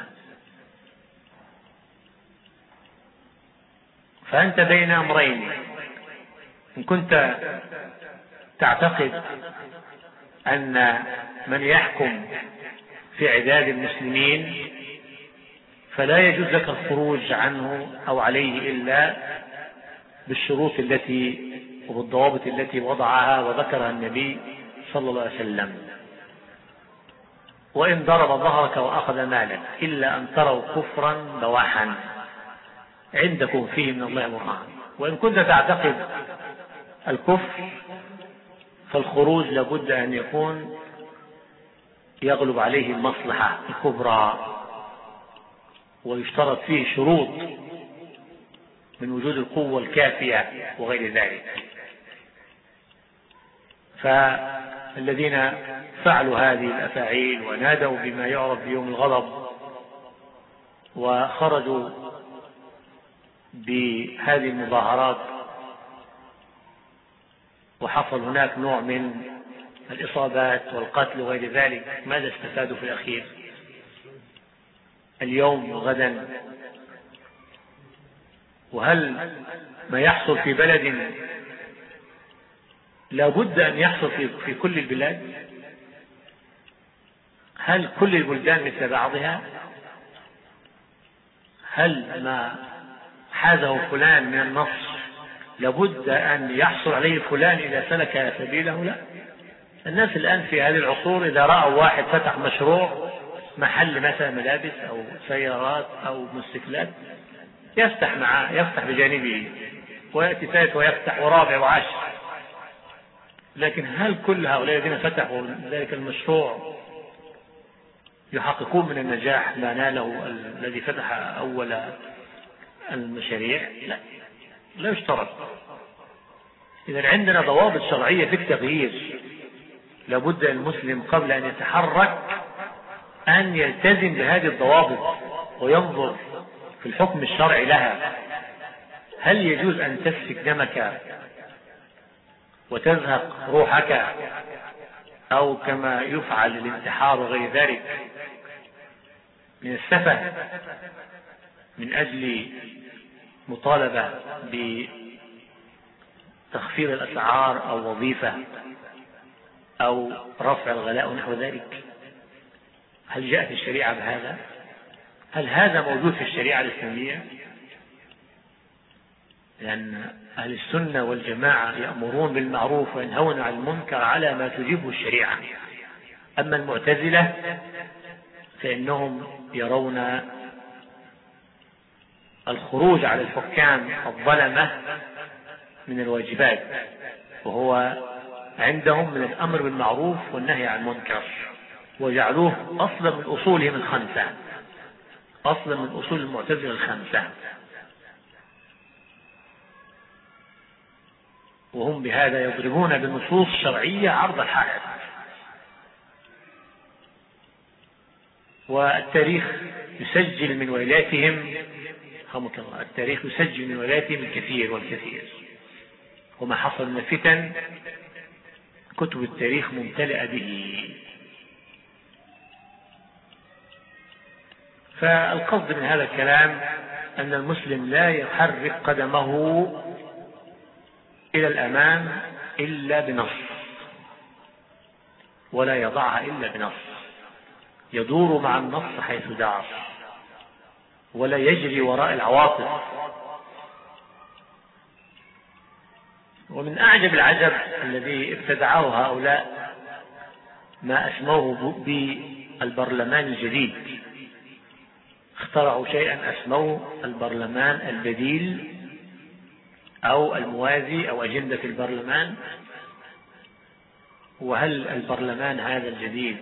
فأنت بين أمرين: إن كنت تعتقد أن من يحكم في عداد المسلمين فلا يجوز لك الخروج عنه أو عليه إلا بالشروط التي وبالضوابط التي وضعها وذكرها النبي صلى الله عليه وسلم، وإن ضرب ظهرك وأخذ مالك إلا أن تروا كفرا بواحا عندكم فيه من الله برهان. وإن كنت تعتقد الكفر فالخروج لابد أن يكون يغلب عليه المصلحة الكبرى، ويشترط فيه شروط من وجود القوة الكافية وغير ذلك. فالذين فعلوا هذه الأفاعيل ونادوا بما يعرف بيوم الغضب وخرجوا بهذه المظاهرات وحصل هناك نوع من الإصابات والقتل وغير ذلك، ماذا استفادوا في الأخير؟ اليوم وغدا. وهل ما يحصل في بلد لابد أن يحصل في كل البلاد؟ هل كل البلدان مثل بعضها؟ هل ما حازه فلان من النصر لابد أن يحصل عليه فلان إذا سلك سبيله؟ لا. الناس الآن في هذه العصور إذا رأوا واحد فتح مشروع محل مثلا ملابس أو سيارات أو موتوسيكلات يفتح معه، يفتح بجانبه، ويأتي ثالث ويفتح ورابع وعشر. لكن هل كل هؤلاء الذين فتحوا ذلك المشروع يحققون من النجاح ما ناله الذي فتح أول المشاريع؟ لا، لا يشترط. إذا عندنا ضوابط شرعية في التغيير، لابد المسلم قبل أن يتحرك أن يلتزم بهذه الضوابط وينظر في الحكم الشرعي لها. هل يجوز أن تسفك دمك وتزهق روحك، أو كما يفعل الانتحار وغير ذلك من السفه من أجل مطالبة بتخفيض الأسعار أو وظيفة أو رفع الغلاء ونحو ذلك؟ هل جاءت الشريعة بهذا؟ هل هذا موجود في الشريعة الإسلامية؟ لأن أهل السنة والجماعة يأمرون بالمعروف وينهون عن المنكر على ما تجيبه الشريعة. أما المعتزلة فإنهم يرون الخروج على الحكام الظلمة من الواجبات، وهو عندهم من الأمر بالمعروف والنهي عن المنكر، وجعلوه أصلا من أصولهم الخمسة، أصلا من أصول المعتزلة الخمسة، وهم بهذا يضربون بالنصوص الشرعية عرض الحائط. والتاريخ يسجل من ولاياتهم رحمك الله التاريخ يسجل من ولاياتهم الكثير والكثير، وما حصل من الفتن كتب التاريخ ممتلئة به. فالقصد من هذا الكلام أن المسلم لا يحرك قدمه إلى الأمام إلا بنص، ولا يضعها إلا بنص، يدور مع النص حيث دار، ولا يجري وراء العواطف. ومن أعجب العجب الذي ابتدعه هؤلاء ما أسموه بالبرلمان الجديد. اخترعوا شيئا أسموه البرلمان البديل أو الموازي أو أجندة البرلمان. وهل البرلمان هذا الجديد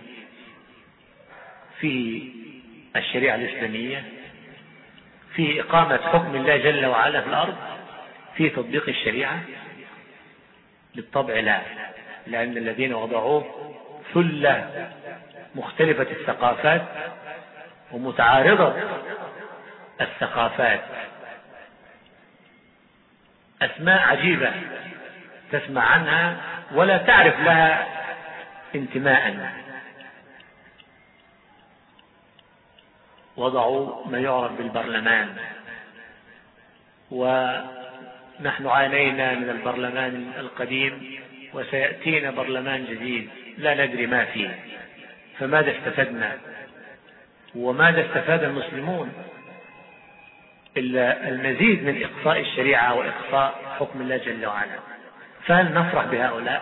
فيه الشريعة الإسلامية، فيه إقامة حكم الله جل وعلا في الأرض، فيه تطبيق الشريعة؟ بالطبع لا، لأن الذين وضعوه ثلة مختلفة الثقافات ومتعارضة الثقافات، أسماء عجيبة تسمع عنها ولا تعرف لها انتماء. وضعوا ما يعرف بالبرلمان، ونحن عانينا من البرلمان القديم وسيأتينا برلمان جديد لا ندري ما فيه. فماذا استفدنا وماذا استفاد المسلمون إلا المزيد من إقصاء الشريعة وإقصاء حكم الله جل وعلا؟ فهل نفرح بهؤلاء؟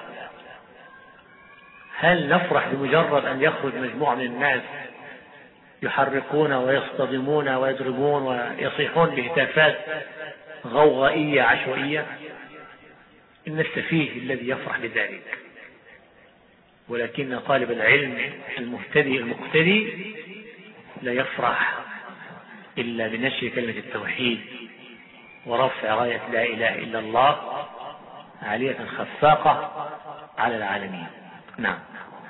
هل نفرح بمجرد أن يخرج مجموعة من الناس يحرقون ويصطدمون ويضربون ويصيحون بهتافات غوغائية عشوائية؟ إن السفيه الذي يفرح بذلك، ولكن طالب العلم المهتدي المقتدي لا يفرح إلا بنشر كلمة التوحيد ورفع راية لا إله إلا الله عالية خفاقة على العالمين. نعم.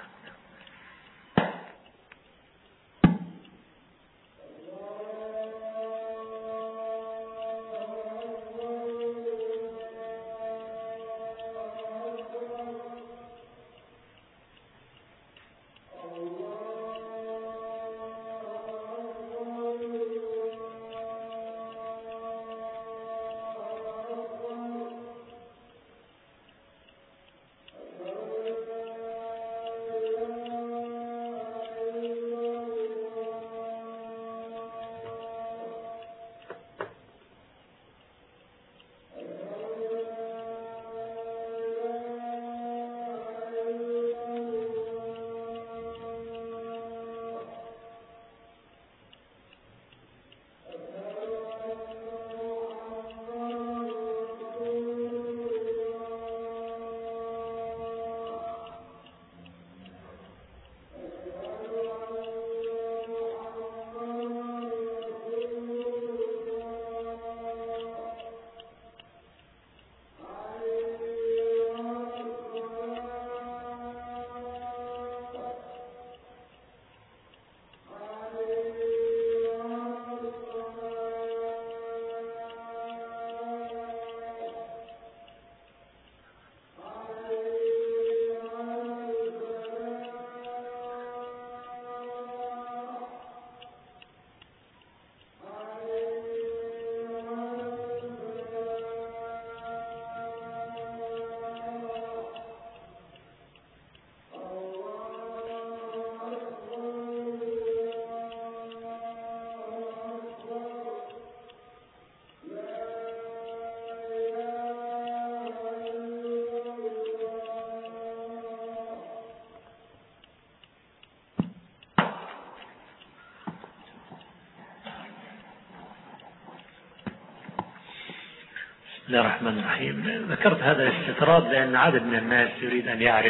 بسم الله الرحمن الرحيم. ذكرت هذا الاستطراد لأن عدد من الناس يريد أن يعرف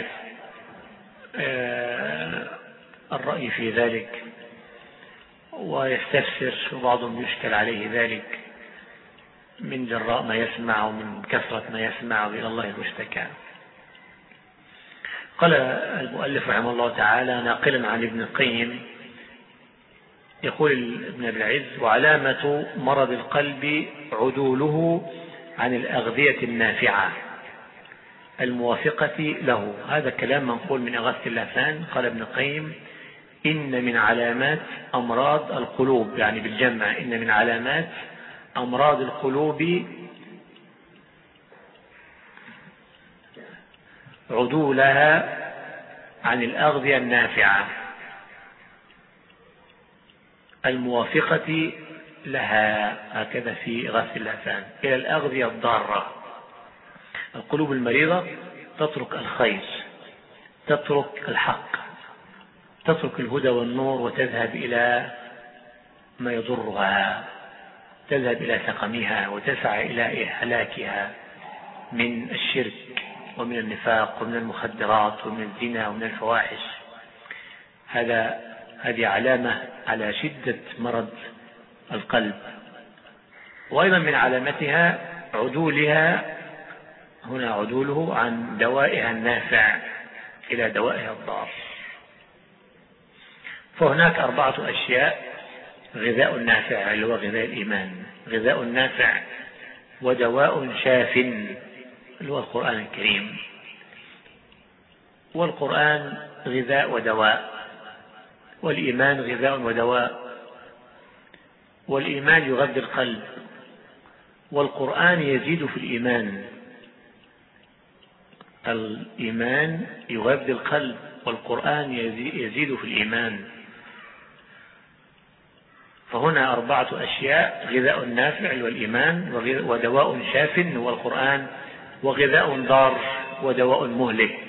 الرأي في ذلك ويستفسر، وبعضهم يشكل عليه ذلك من جراء ما يسمع ومن كثرة ما يسمع، وإلى الله المشتكى. قال المؤلف رحمه الله تعالى ناقلا عن ابن القيم يقول ابن أبي العز: وعلامة مرض القلب عدوله عن الأغذية النافعة الموافقة له. هذا كلام منقول من إغاثة اللهفان. قال ابن القيم: إن من علامات أمراض القلوب، يعني بالجمع، إن من علامات أمراض القلوب عدولها عن الأغذية النافعة الموافقة لها، هكذا في إغاثة اللهفان، إلى الأغذية الضارة. القلوب المريضة تترك الخير، تترك الحق، تترك الهدى والنور وتذهب إلى ما يضرها، تذهب إلى سقمها وتسعى إلى هلاكها من الشرك ومن النفاق ومن المخدرات ومن الزنا ومن الفواحش. هذا هذه علامة على شدة مرض القلب. وأيضا من علامتها عدولها، هنا عدوله عن دوائها النافع إلى دوائها الضار. فهناك أربعة أشياء: غذاء نافع اللي هو غذاء الإيمان، غذاء نافع، ودواء شاف اللي هو القرآن الكريم. والقرآن غذاء ودواء، والإيمان غذاء ودواء. والإيمان يغذي القلب، والقرآن يزيد في الإيمان. الإيمان يغذي القلب، والقرآن يزيد في الإيمان. فهنا أربعة أشياء: غذاء نافع والإيمان، ودواء شاف والقرآن، وغذاء ضار ودواء مهلك.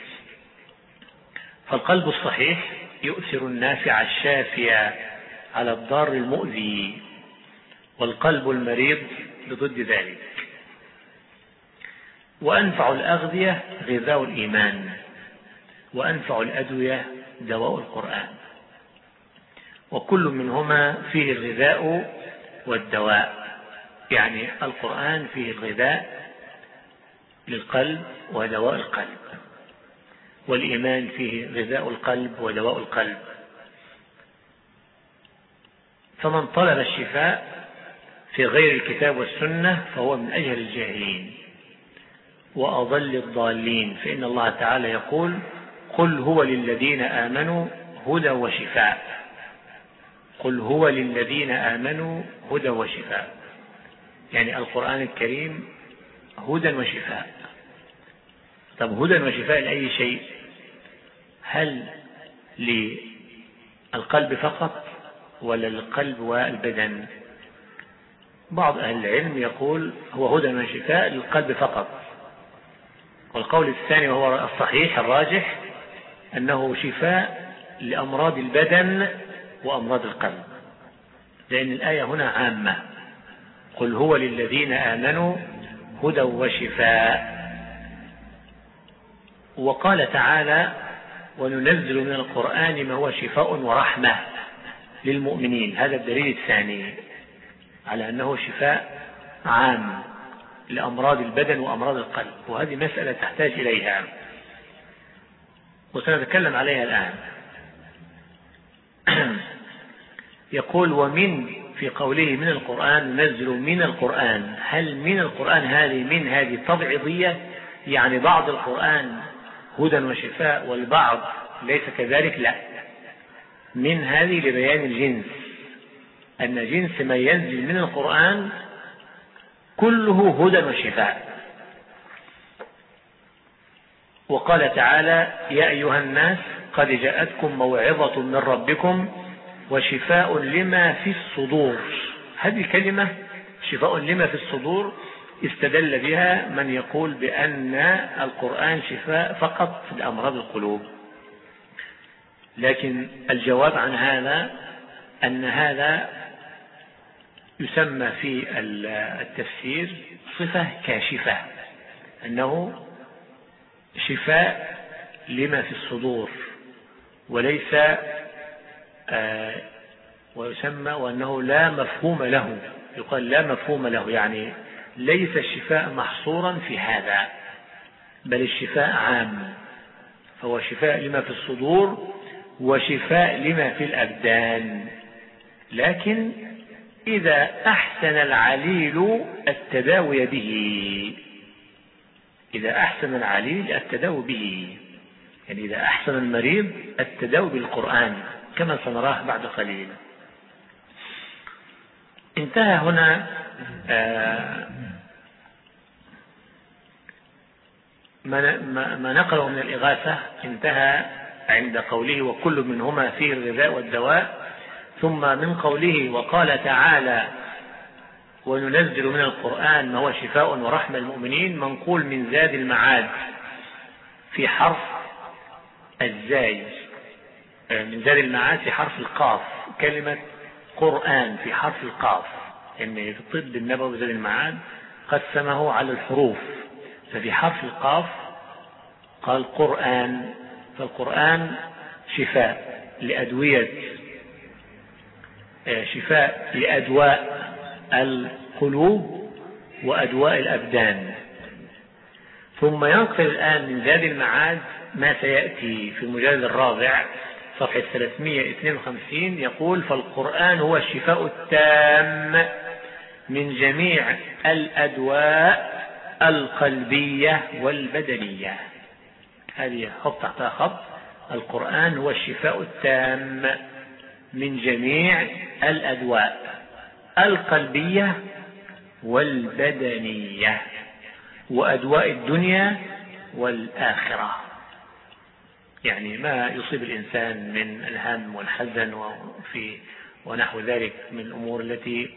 فالقلب الصحيح يؤثر النافع الشافي على الضار المؤذي، والقلب المريض بضد ذلك. وأنفع الأغذية غذاء الإيمان، وأنفع الأدوية دواء القرآن. وكل منهما فيه الغذاء والدواء، يعني القرآن فيه الغذاء للقلب ودواء القلب، والإيمان فيه غذاء القلب ودواء القلب. فمن طلب الشفاء في غير الكتاب والسنة فهو من أجهل الجاهلين وأضل الضالين. فإن الله تعالى يقول: قل هو للذين آمنوا هدى وشفاء. قل هو للذين آمنوا هدى وشفاء، يعني القرآن الكريم هدى وشفاء. طب هدى وشفاء لأي شيء؟ هل للقلب فقط ولا للقلب والبدن؟ بعض أهل العلم يقول هو هدى وشفاء للقلب فقط، والقول الثاني وهو الصحيح الراجح أنه شفاء لأمراض البدن وأمراض القلب، لأن الآية هنا عامة: قل هو للذين آمنوا هدى وشفاء. وقال تعالى: وننزل من القرآن ما هو شفاء ورحمة للمؤمنين. هذا الدليل الثاني على أنه شفاء عام لأمراض البدن وأمراض القلب، وهذه مسألة تحتاج إليها وسنتكلم عليها الآن. يقول: ومن في قوله من القرآن ننزل من القرآن. هل من القرآن هذه من هذه تبعيضية، يعني بعض القرآن هدى وشفاء والبعض ليس كذلك؟ لا، من هذه لبيان الجنس، أن جنس ما ينزل من القرآن كله هدى وشفاء. وقال تعالى: يا أيها الناس قد جاءتكم موعظة من ربكم وشفاء لما في الصدور. هذه الكلمة شفاء لما في الصدور استدل بها من يقول بأن القرآن شفاء فقط في أمراض القلوب، لكن الجواب عن هذا أن هذا يسمى في التفسير صفة كاشفة، أنه شفاء لما في الصدور، وليس آه ويسمى وأنه لا مفهوم له، يقال لا مفهوم له، يعني ليس الشفاء محصورا في هذا، بل الشفاء عام، فهو شفاء لما في الصدور وشفاء لما في الأبدان. لكن إذا أحسن العليل التداوي به، إذا أحسن العليل التداوي به، يعني إذا أحسن المريض التداوي بالقرآن كما سنراه بعد قليل. انتهى هنا آه ما نقله من الإغاثة، انتهى عند قوله: وكل منهما فيه الغذاء والدواء. ثم من قوله: وقال تعالى: وننزل من القرآن ما هو شفاء ورحمة للمؤمنين منقول من زاد المعاد في حرف الزاي، من زاد المعاد في حرف القاف، كلمة قرآن في حرف القاف، إن في الطب النبوي زاد المعاد قسمه على الحروف، ففي حرف القاف قال قرآن. فالقرآن شفاء لأدوية شفاء لأدواء القلوب وأدواء الأبدان. ثم ينقل الآن من زاد المعاد ما سيأتي في المجلد الرابع صفحة ثلاثمائة واثنين وخمسين، يقول: فالقرآن هو الشفاء التام من جميع الأدواء القلبية والبدنية. هذه خط تحتها خط: القرآن هو الشفاء التام من جميع الأدواء القلبية والبدنية وأدواء الدنيا والآخرة. يعني ما يصيب الإنسان من الهم والحزن وفي ونحو ذلك من الأمور التي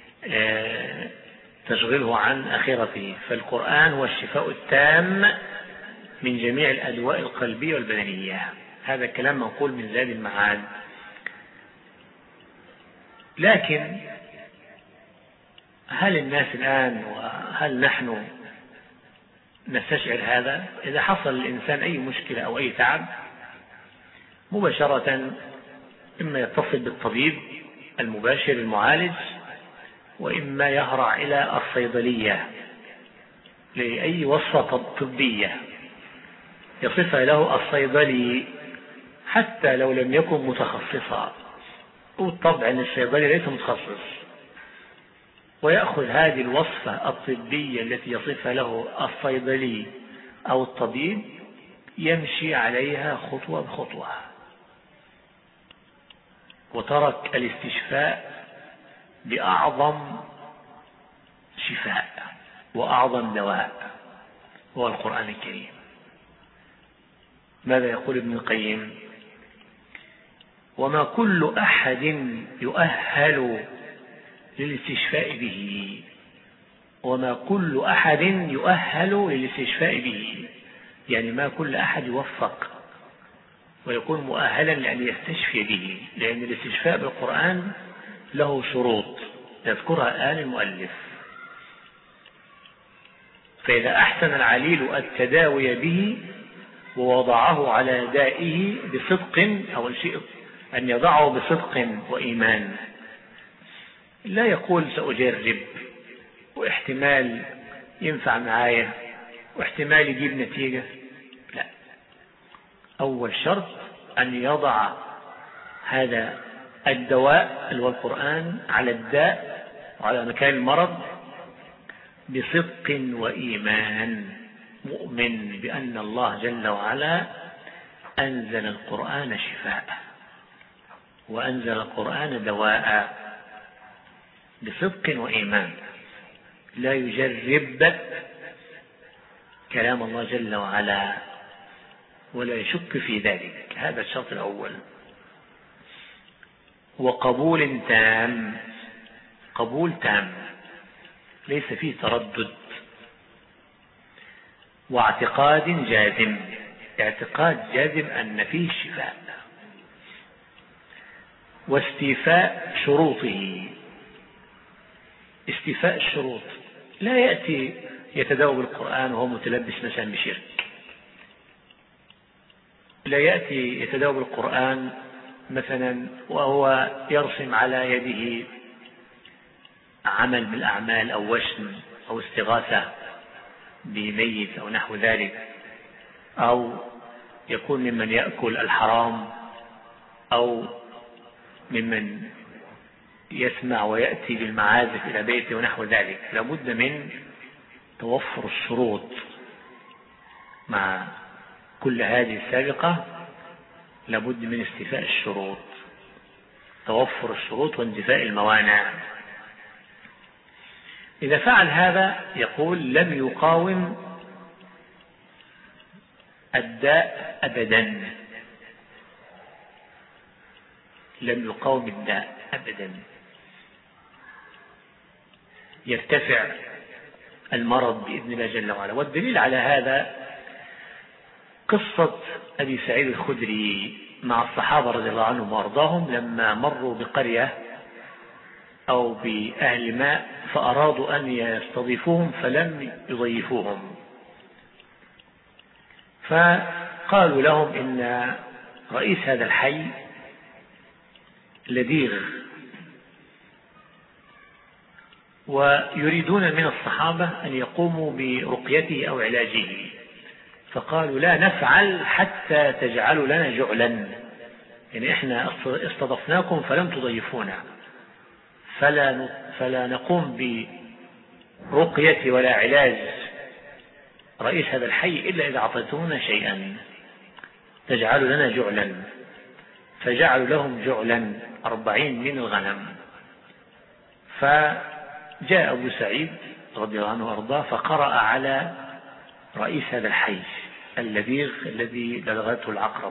تشغله عن آخرته، فالقرآن هو الشفاء التام من جميع الأدواء القلبية والبدنية. هذا الكلام منقول من زاد المعاد. لكن هل الناس الآن وهل نحن نستشعر هذا؟ إذا حصل للإنسان أي مشكلة أو أي تعب مباشرة إما يتصل بالطبيب المباشر المعالج، وإما يهرع إلى الصيدلية لأي وصفة طبية يصفها له الصيدلي حتى لو لم يكن متخصصا، وطبعا الصيدلي ليس متخصص، ويأخذ هذه الوصفة الطبية التي يصفها له الصيدلي أو الطبيب يمشي عليها خطوة بخطوة، وترك الاستشفاء بأعظم شفاء وأعظم دواء هو القرآن الكريم. ماذا يقول ابن القيم؟ وما كل أحد يؤهل للاستشفاء به، وما كل أحد يؤهل للاستشفاء به، يعني ما كل أحد يوفق ويكون مؤهلا لأن يستشفي به، لأن الاستشفاء بالقرآن له شروط يذكرها الآن المؤلف. فإذا أحسن العليل التداوي به ووضعه على دائه بصدق، أول شيء أن يضعه بصدق وإيمان، لا يقول سأجرب واحتمال ينفع معايا واحتمال يجيب نتيجة، لا. أول شرط أن يضع هذا الدواء اللي هو القرآن على الداء وعلى مكان المرض بصدق وإيمان، مؤمن بأن الله جل وعلا أنزل القرآن شفاء وأنزل القرآن دواء، بصدق وإيمان، لا يجرب كلام الله جل وعلا ولا يشك في ذلك. هذا الشرط الأول. وقبول تام، قبول تام ليس فيه تردد. واعتقاد جازم، اعتقاد جازم أن فيه الشفاء. واستيفاء شروطه، استيفاء الشروط، لا يأتي يتداوى بالقرآن وهو متلبس مثلا بشرك، لا يأتي يتداوى بالقرآن مثلا وهو يرسم على يده عمل من الأعمال أو وشم أو استغاثة بميت أو نحو ذلك، أو يكون ممن يأكل الحرام، أو ممن يسمع ويأتي بالمعازف إلى بيته ونحو ذلك. لابد من توفر الشروط مع كل هذه السابقة، لابد من استيفاء الشروط، توفر الشروط وانتفاء الموانع. إذا فعل هذا يقول لم يقاوم الداء أبدا، لم يقاوم الداء أبدا. يرتفع المرض بإذن الله جل وعلا. والدليل على هذا قصة أبي سعيد الخدري مع الصحابة رضي الله عنهم وأرضاهم لما مروا بقرية أو بأهل ماء فأرادوا أن يستضيفوهم فلم يضيفوهم، فقالوا لهم إن رئيس هذا الحي لديغ ويريدون من الصحابة أن يقوموا برقيته أو علاجه، فقالوا لا نفعل حتى تجعلوا لنا جعلا، يعني إحنا استضفناكم فلم تضيفونا، فلا فلا نقوم برقية ولا علاج رئيس هذا الحي إلا إذا أعطيتمونا شيئا، تجعلوا لنا جعلا. فجعلوا لهم جعلا أربعين من الغنم. فجاء أبو سعيد رضي الله عنه وأرضاه فقرأ على رئيس هذا الحي اللديغ الذي لدغته العقرب،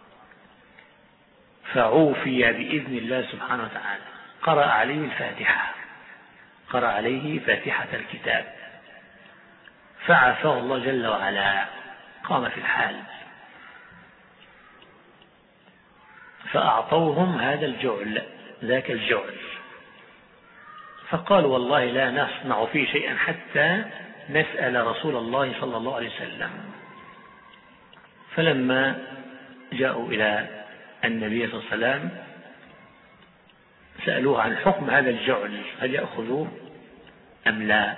فعوفي بإذن الله سبحانه وتعالى. قرأ عليه الفاتحة، قرأ عليه فاتحة الكتاب، فعافاه الله جل وعلا، قام في الحال. فأعطوهم هذا الجعل، ذاك الجعل، فقالوا والله لا نصنع فيه شيئا حتى نسأل رسول الله صلى الله عليه وسلم. فلما جاءوا إلى النبي صلى الله عليه وسلم سألوه عن حكم هذا الجعل، هل يأخذوه أم لا؟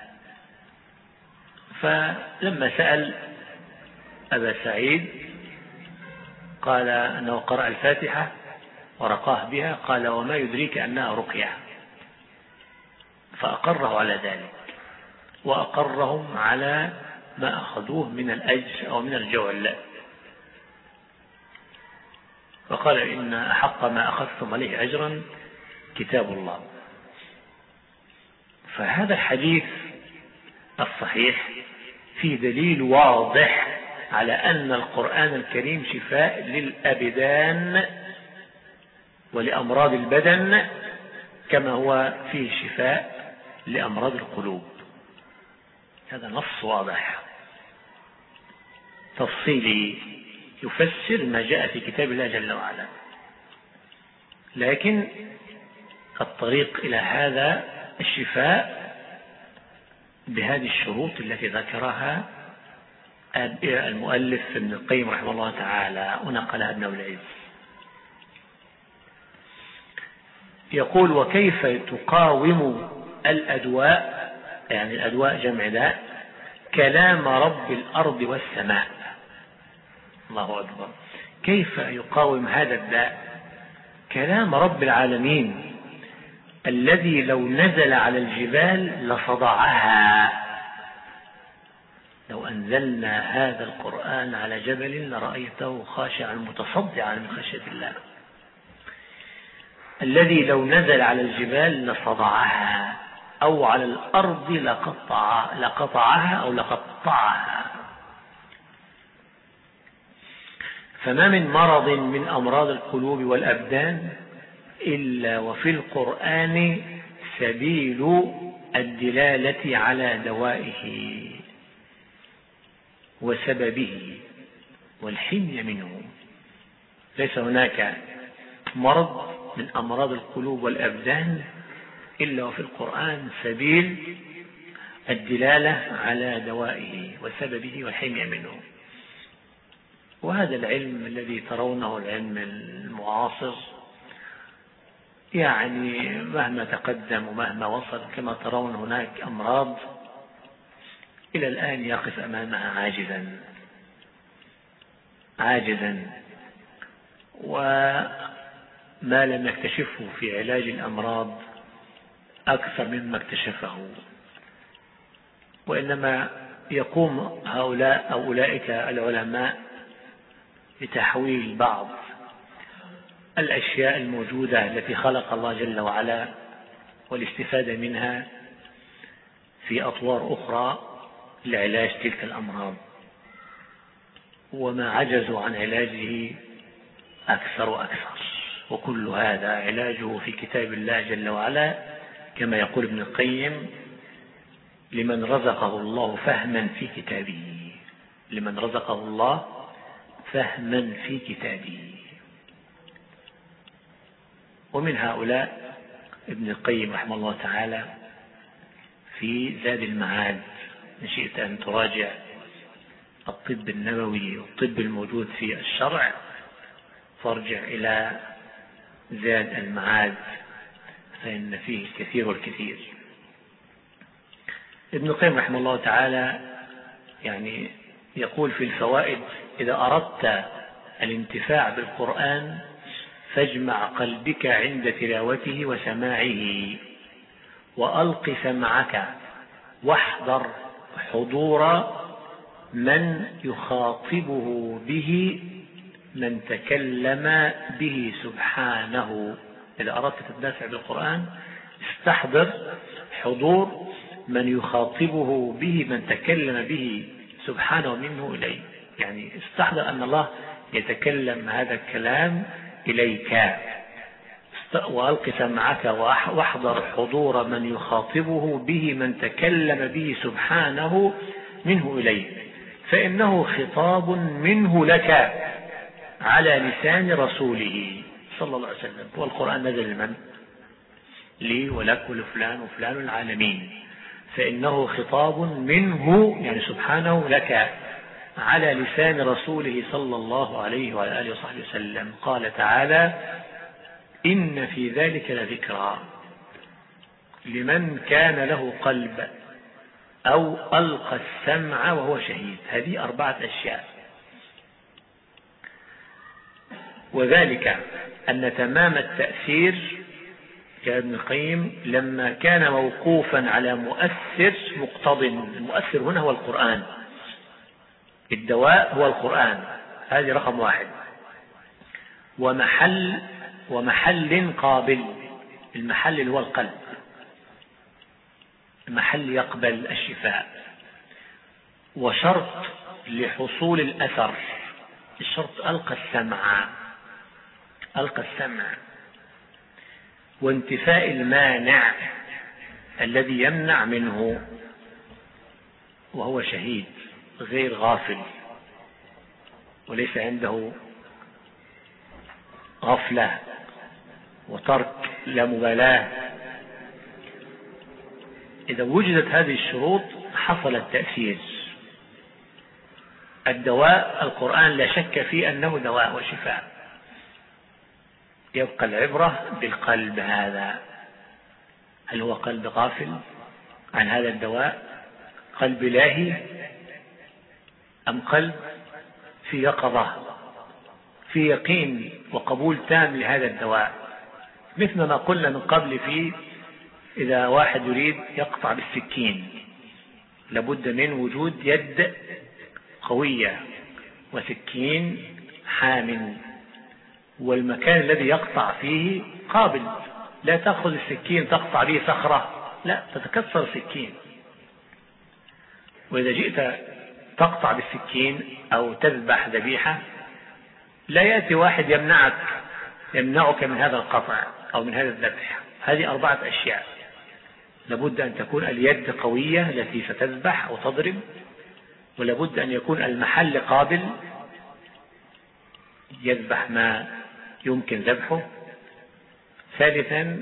فلما سأل أبا سعيد قال أنه قرأ الفاتحة ورقاه بها، قال وما يدريك أنها رقية؟ فأقره على ذلك، وأقرهم على ما أخذوه من الأجر أو من الجعل، فقال إن أحق ما أخذتم عليه أجرا كتاب الله. فهذا الحديث الصحيح فيه دليل واضح على أن القرآن الكريم شفاء للأبدان ولأمراض البدن كما هو فيه شفاء لأمراض القلوب. هذا نص واضح تفصيلي يفسر ما جاء في كتاب الله جل وعلا، لكن الطريق إلى هذا الشفاء بهذه الشروط التي ذكرها المؤلف ابن القيم رحمه الله تعالى ونقلها ابن العز. يقول وكيف تقاوم الأدواء، يعني الأدواء جمع داء، كلام رب الأرض والسماء. الله أكبر، كيف يقاوم هذا الداء؟ كلام رب العالمين الذي لو نزل على الجبال لصدعها. لو أنزلنا هذا القرآن على جبل لرأيته خاشعا متصدعا من خشية الله. الذي لو نزل على الجبال لصدعها أو على الأرض لقطع لقطعها أو لقطعها. فما من مرض من أمراض القلوب والأبدان إلا وفي القرآن سبيل الدلالة على دوائه وسببه والحمية منه. ليس هناك مرض من أمراض القلوب والأبدان إلا وفي القرآن سبيل الدلالة على دوائه وسببه والحمية منه. وهذا العلم الذي ترونه العلم المعاصر يعني مهما تقدم ومهما وصل كما ترون هناك أمراض إلى الآن يقف أمامها عاجزا عاجزا وما لم يكتشفه في علاج الأمراض أكثر مما اكتشفه، وإنما يقوم هؤلاء أو أولئك العلماء بتحويل بعض الأشياء الموجودة التي خلق الله جل وعلا والاستفادة منها في أطوار أخرى لعلاج تلك الأمراض، وما عجزوا عن علاجه أكثر وأكثر. وكل هذا علاجه في كتاب الله جل وعلا كما يقول ابن القيم لمن رزقه الله فهما في كتابه، لمن رزقه الله فهما في كتابه. ومن هؤلاء ابن القيم رحمه الله تعالى في زاد المعاد، إن شئت أن تراجع الطب النبوي والطب الموجود في الشرع فارجع إلى زاد المعاد فإن فيه الكثير والكثير. ابن القيم رحمه الله تعالى يعني يقول في الفوائد: إذا أردت الانتفاع بالقرآن فاجمع قلبك عند تلاوته وسماعه، وألق سمعك، واحذر حضور من يخاطبه به من تكلم به سبحانه. إذا أردت تتنافع بالقرآن استحضر حضور من يخاطبه به من تكلم به سبحانه منه إليه، يعني استحضر أن الله يتكلم هذا الكلام إليك. وألق سمعك واحضر حضور من يخاطبه به من تكلم به سبحانه منه إليه، فإنه خطاب منه لك على لسان رسوله صلى الله عليه وسلم. والقرآن نزل لمن؟ لي ولك ولفلان وفلان العالمين. فإنه خطاب منه يعني سبحانه لك على لسان رسوله صلى الله عليه وعلى آله وصحبه وسلم. قال تعالى: إن في ذلك لذكرى لمن كان له قلب أو ألقى السمع وهو شهيد. هذه أربعة أشياء. وذلك أن تمام التأثير يا ابن القيم لما كان موقوفا على مؤثر مقتضٍ. المؤثر هنا هو القرآن، الدواء هو القرآن، هذه رقم واحد. ومحل ومحل قابل، المحل اللي هو القلب، المحل يقبل الشفاء. وشرط لحصول الأثر، الشرط ألقى السمع، ألقى السمع. وانتفاء المانع الذي يمنع منه وهو شهيد غير غافل وليس عنده غفلة وترك لا مبالاة. إذا وجدت هذه الشروط حصل التأثير. الدواء القرآن لا شك فيه أنه دواء وشفاء. يبقى العبرة بالقلب هذا، هل هو قلب غافل عن هذا الدواء، قلب لاهي، أم قلب في يقظة في يقين وقبول تام لهذا الدواء. مثل ما قلنا من قبل في إذا واحد يريد يقطع بالسكين لابد من وجود يد قوية وسكين حام، والمكان الذي يقطع فيه قابل. لا تأخذ السكين تقطع به صخرة، لا، تتكسر السكين. وإذا جئت تقطع بالسكين أو تذبح ذبيحة لا يأتي واحد يمنعك يمنعك من هذا القطع أو من هذا الذبح. هذه أربعة أشياء. لابد أن تكون اليد قوية التي ستذبح أو تضرب، ولابد أن يكون المحل قابل يذبح ما يمكن ذبحه. ثالثا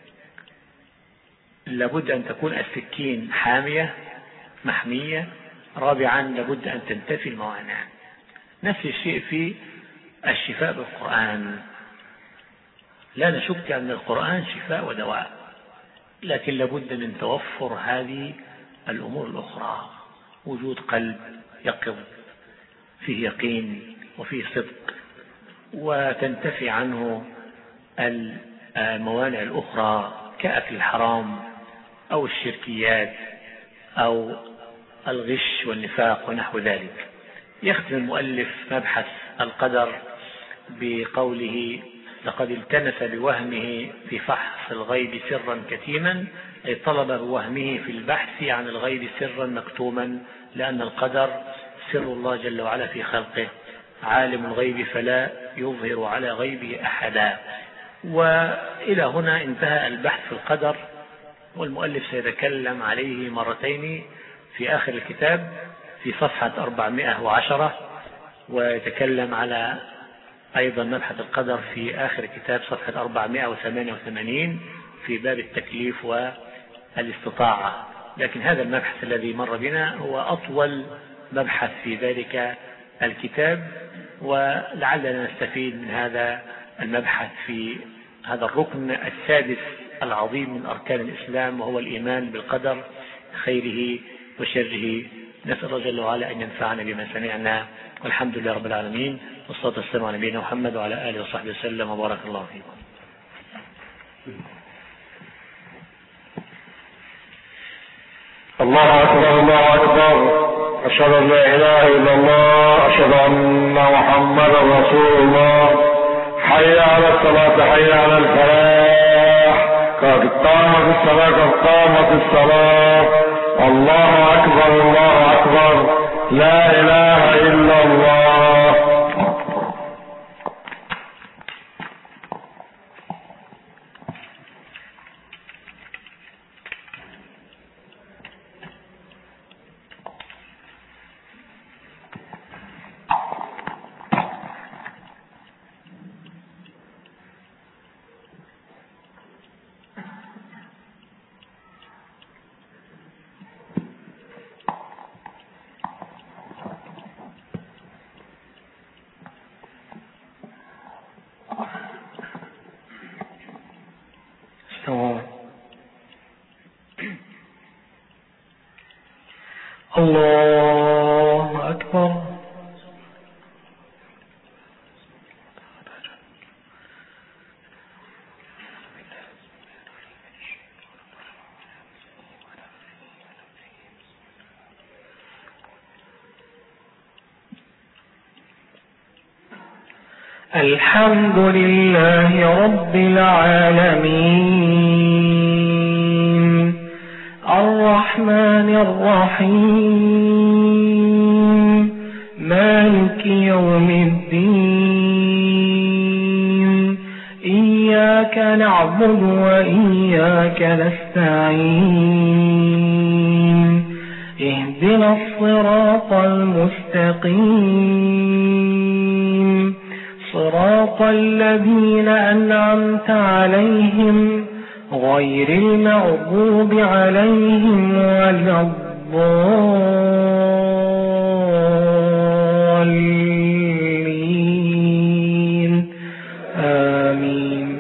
لابد أن تكون السكين حامية محمية. رابعا لابد أن تنتفي الموانع. نفس الشيء في الشفاء بالقرآن. لا نشك أن القرآن شفاء ودواء، لكن لابد من توفر هذه الأمور الأخرى: وجود قلب يقظ فيه يقين وفيه صدق، وتنتفي عنه الموانع الأخرى كأكل الحرام أو الشركيات أو الغش والنفاق ونحو ذلك. يختم المؤلف مبحث القدر بقوله: لقد التمس بوهمه في فحص الغيب سرا كتيما، أي طلب بوهمه في البحث عن الغيب سرا مكتوما، لأن القدر سر الله جل وعلا في خلقه، عالم الغيب فلا يظهر على غيبه أحدا. وإلى هنا انتهى البحث في القدر والمؤلف سيتكلم عليه مرتين في آخر الكتاب في صفحة أربعمائة وعشرة، ويتكلم على أيضا مبحث القدر في آخر الكتاب صفحة أربعمائة وثمانية وثمانين في باب التكليف والاستطاعة. لكن هذا المبحث الذي مر بنا هو أطول مبحث في ذلك الكتاب، ولعلنا نستفيد من هذا المبحث في هذا الركن السادس العظيم من أركان الإسلام، وهو الإيمان بالقدر خيره وشره. نسأل الله جل وعلا أن ينفعنا بما سمعنا، والحمد لله رب العالمين، والصلاة والسلام على نبينا محمد وعلى آله وصحبه وسلم، وبارك الله فيكم. الله أكبر الله أكبر، أشهد أن لا إله إلا الله، أشهد أن محمدا رسول الله. حي على الصلاة، حي على الفلاح، قد قامت الصلاة، قد قامت الصلاة. الله أكبر الله أكبر، لا إله إلا الله. الله أكبر. الحمد لله رب العالمين، الرحمن الرحيم، مالك يوم الدين، إياك نعبد وإياك نستعين، اهدنا الصراط المستقيم، صراط الذين أنعمت عليهم غير المغضوب عليهم ولا الضالين، آمين.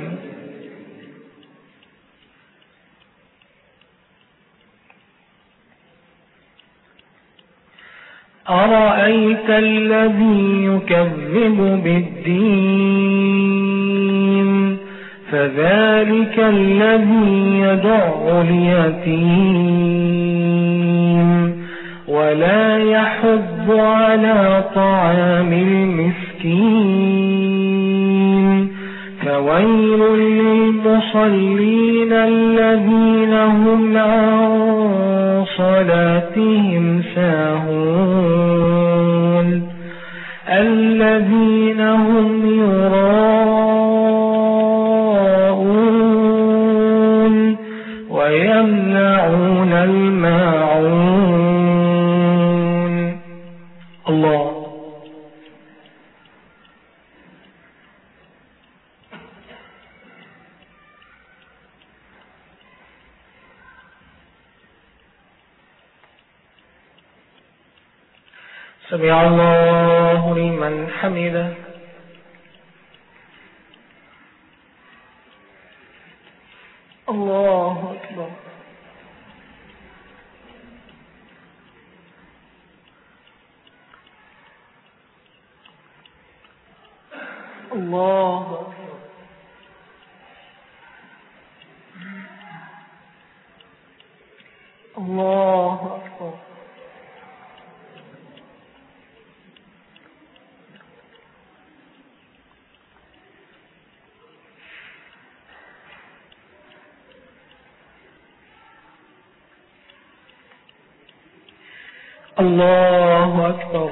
أرأيت الذي يكذب بالدين، فذلك الذي يدع اليتيم ولا يحض على طعام المسكين، فويل للمصلين الذين هم عن صلاتهم ساهون، الذين هم يراءون ويمنعون الماعون. الله. سمع الله لمن حمده. الله أكبر. الله أكبر. الله أكبر. الله أكبر.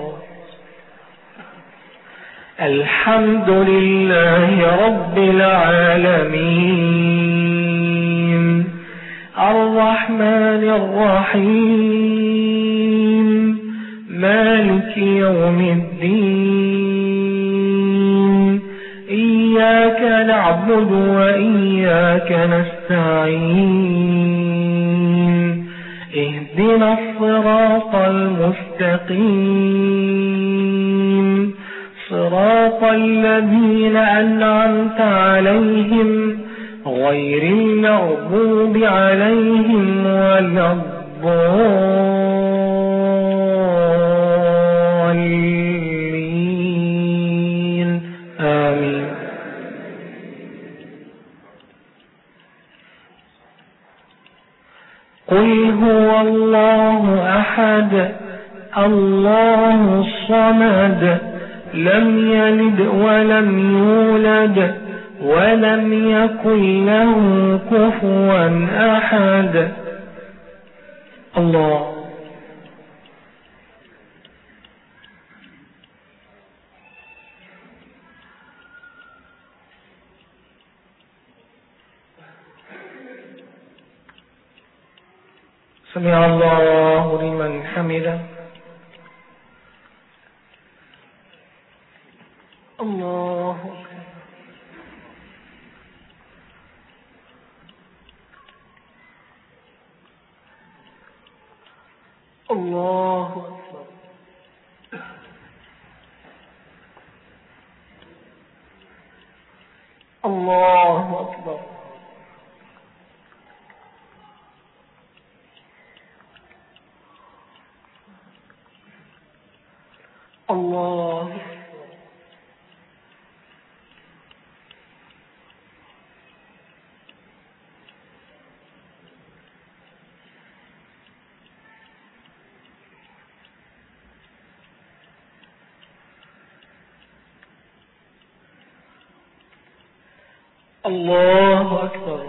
الحمد لله رب العالمين، الرحمن الرحمن الرحيم مالك يوم الدين إياك نعبد وإياك نستعين اهدنا الصراط المستقيم صراط الذين أنعمت عليهم غير المغضوب عليهم ولا الضالين آمين. قل هو الله أحد الله الصمد لم يلد ولم يولد ولم يكن له كفوا أحد. الله سمع الله لمن حمده. الله الله أكبر. الله أكبر. الله الله أكبر.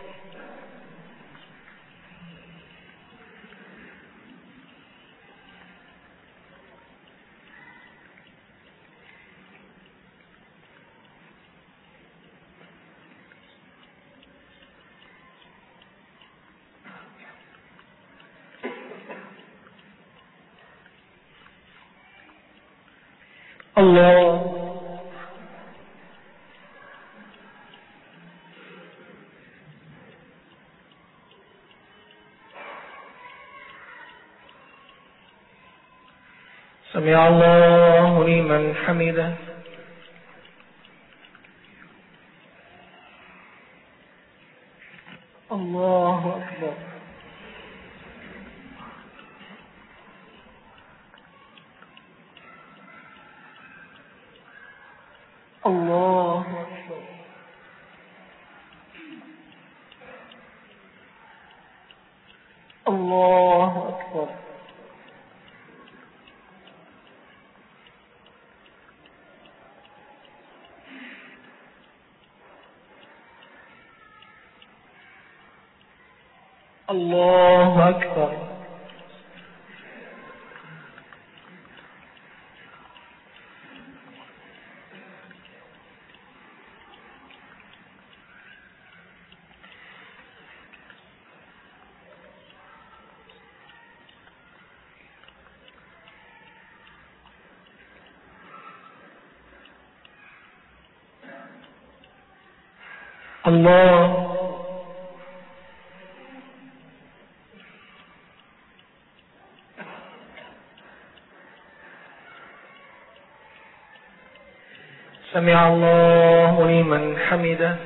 الله سمع الله لمن حمده. الله أكبر. الله أكبر. الله أكبر. الله أكبر. الله سمع الله لمن حمده.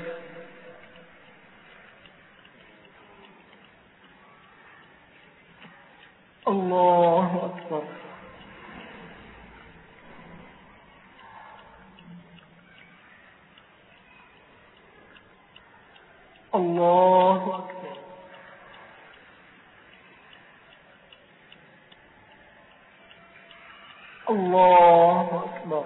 الله أكبر. الله أكبر. الله أكبر.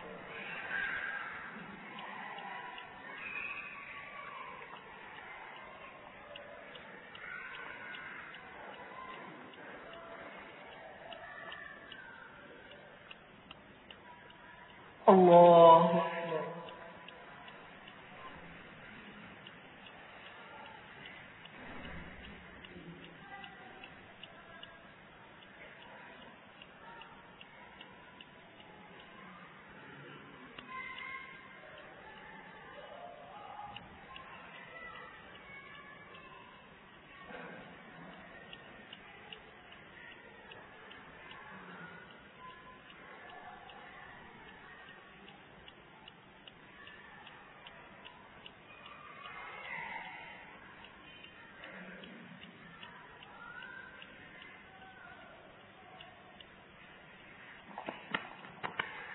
الله أكبر.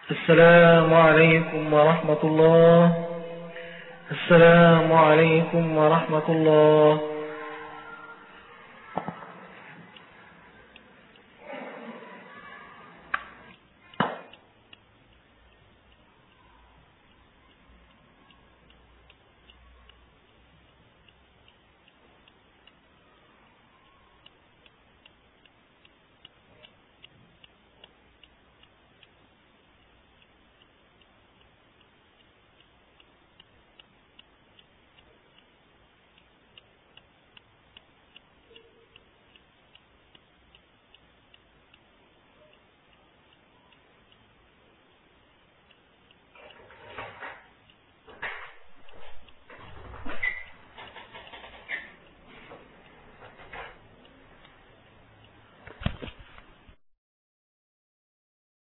السلام عليكم ورحمة الله. السلام عليكم ورحمة الله.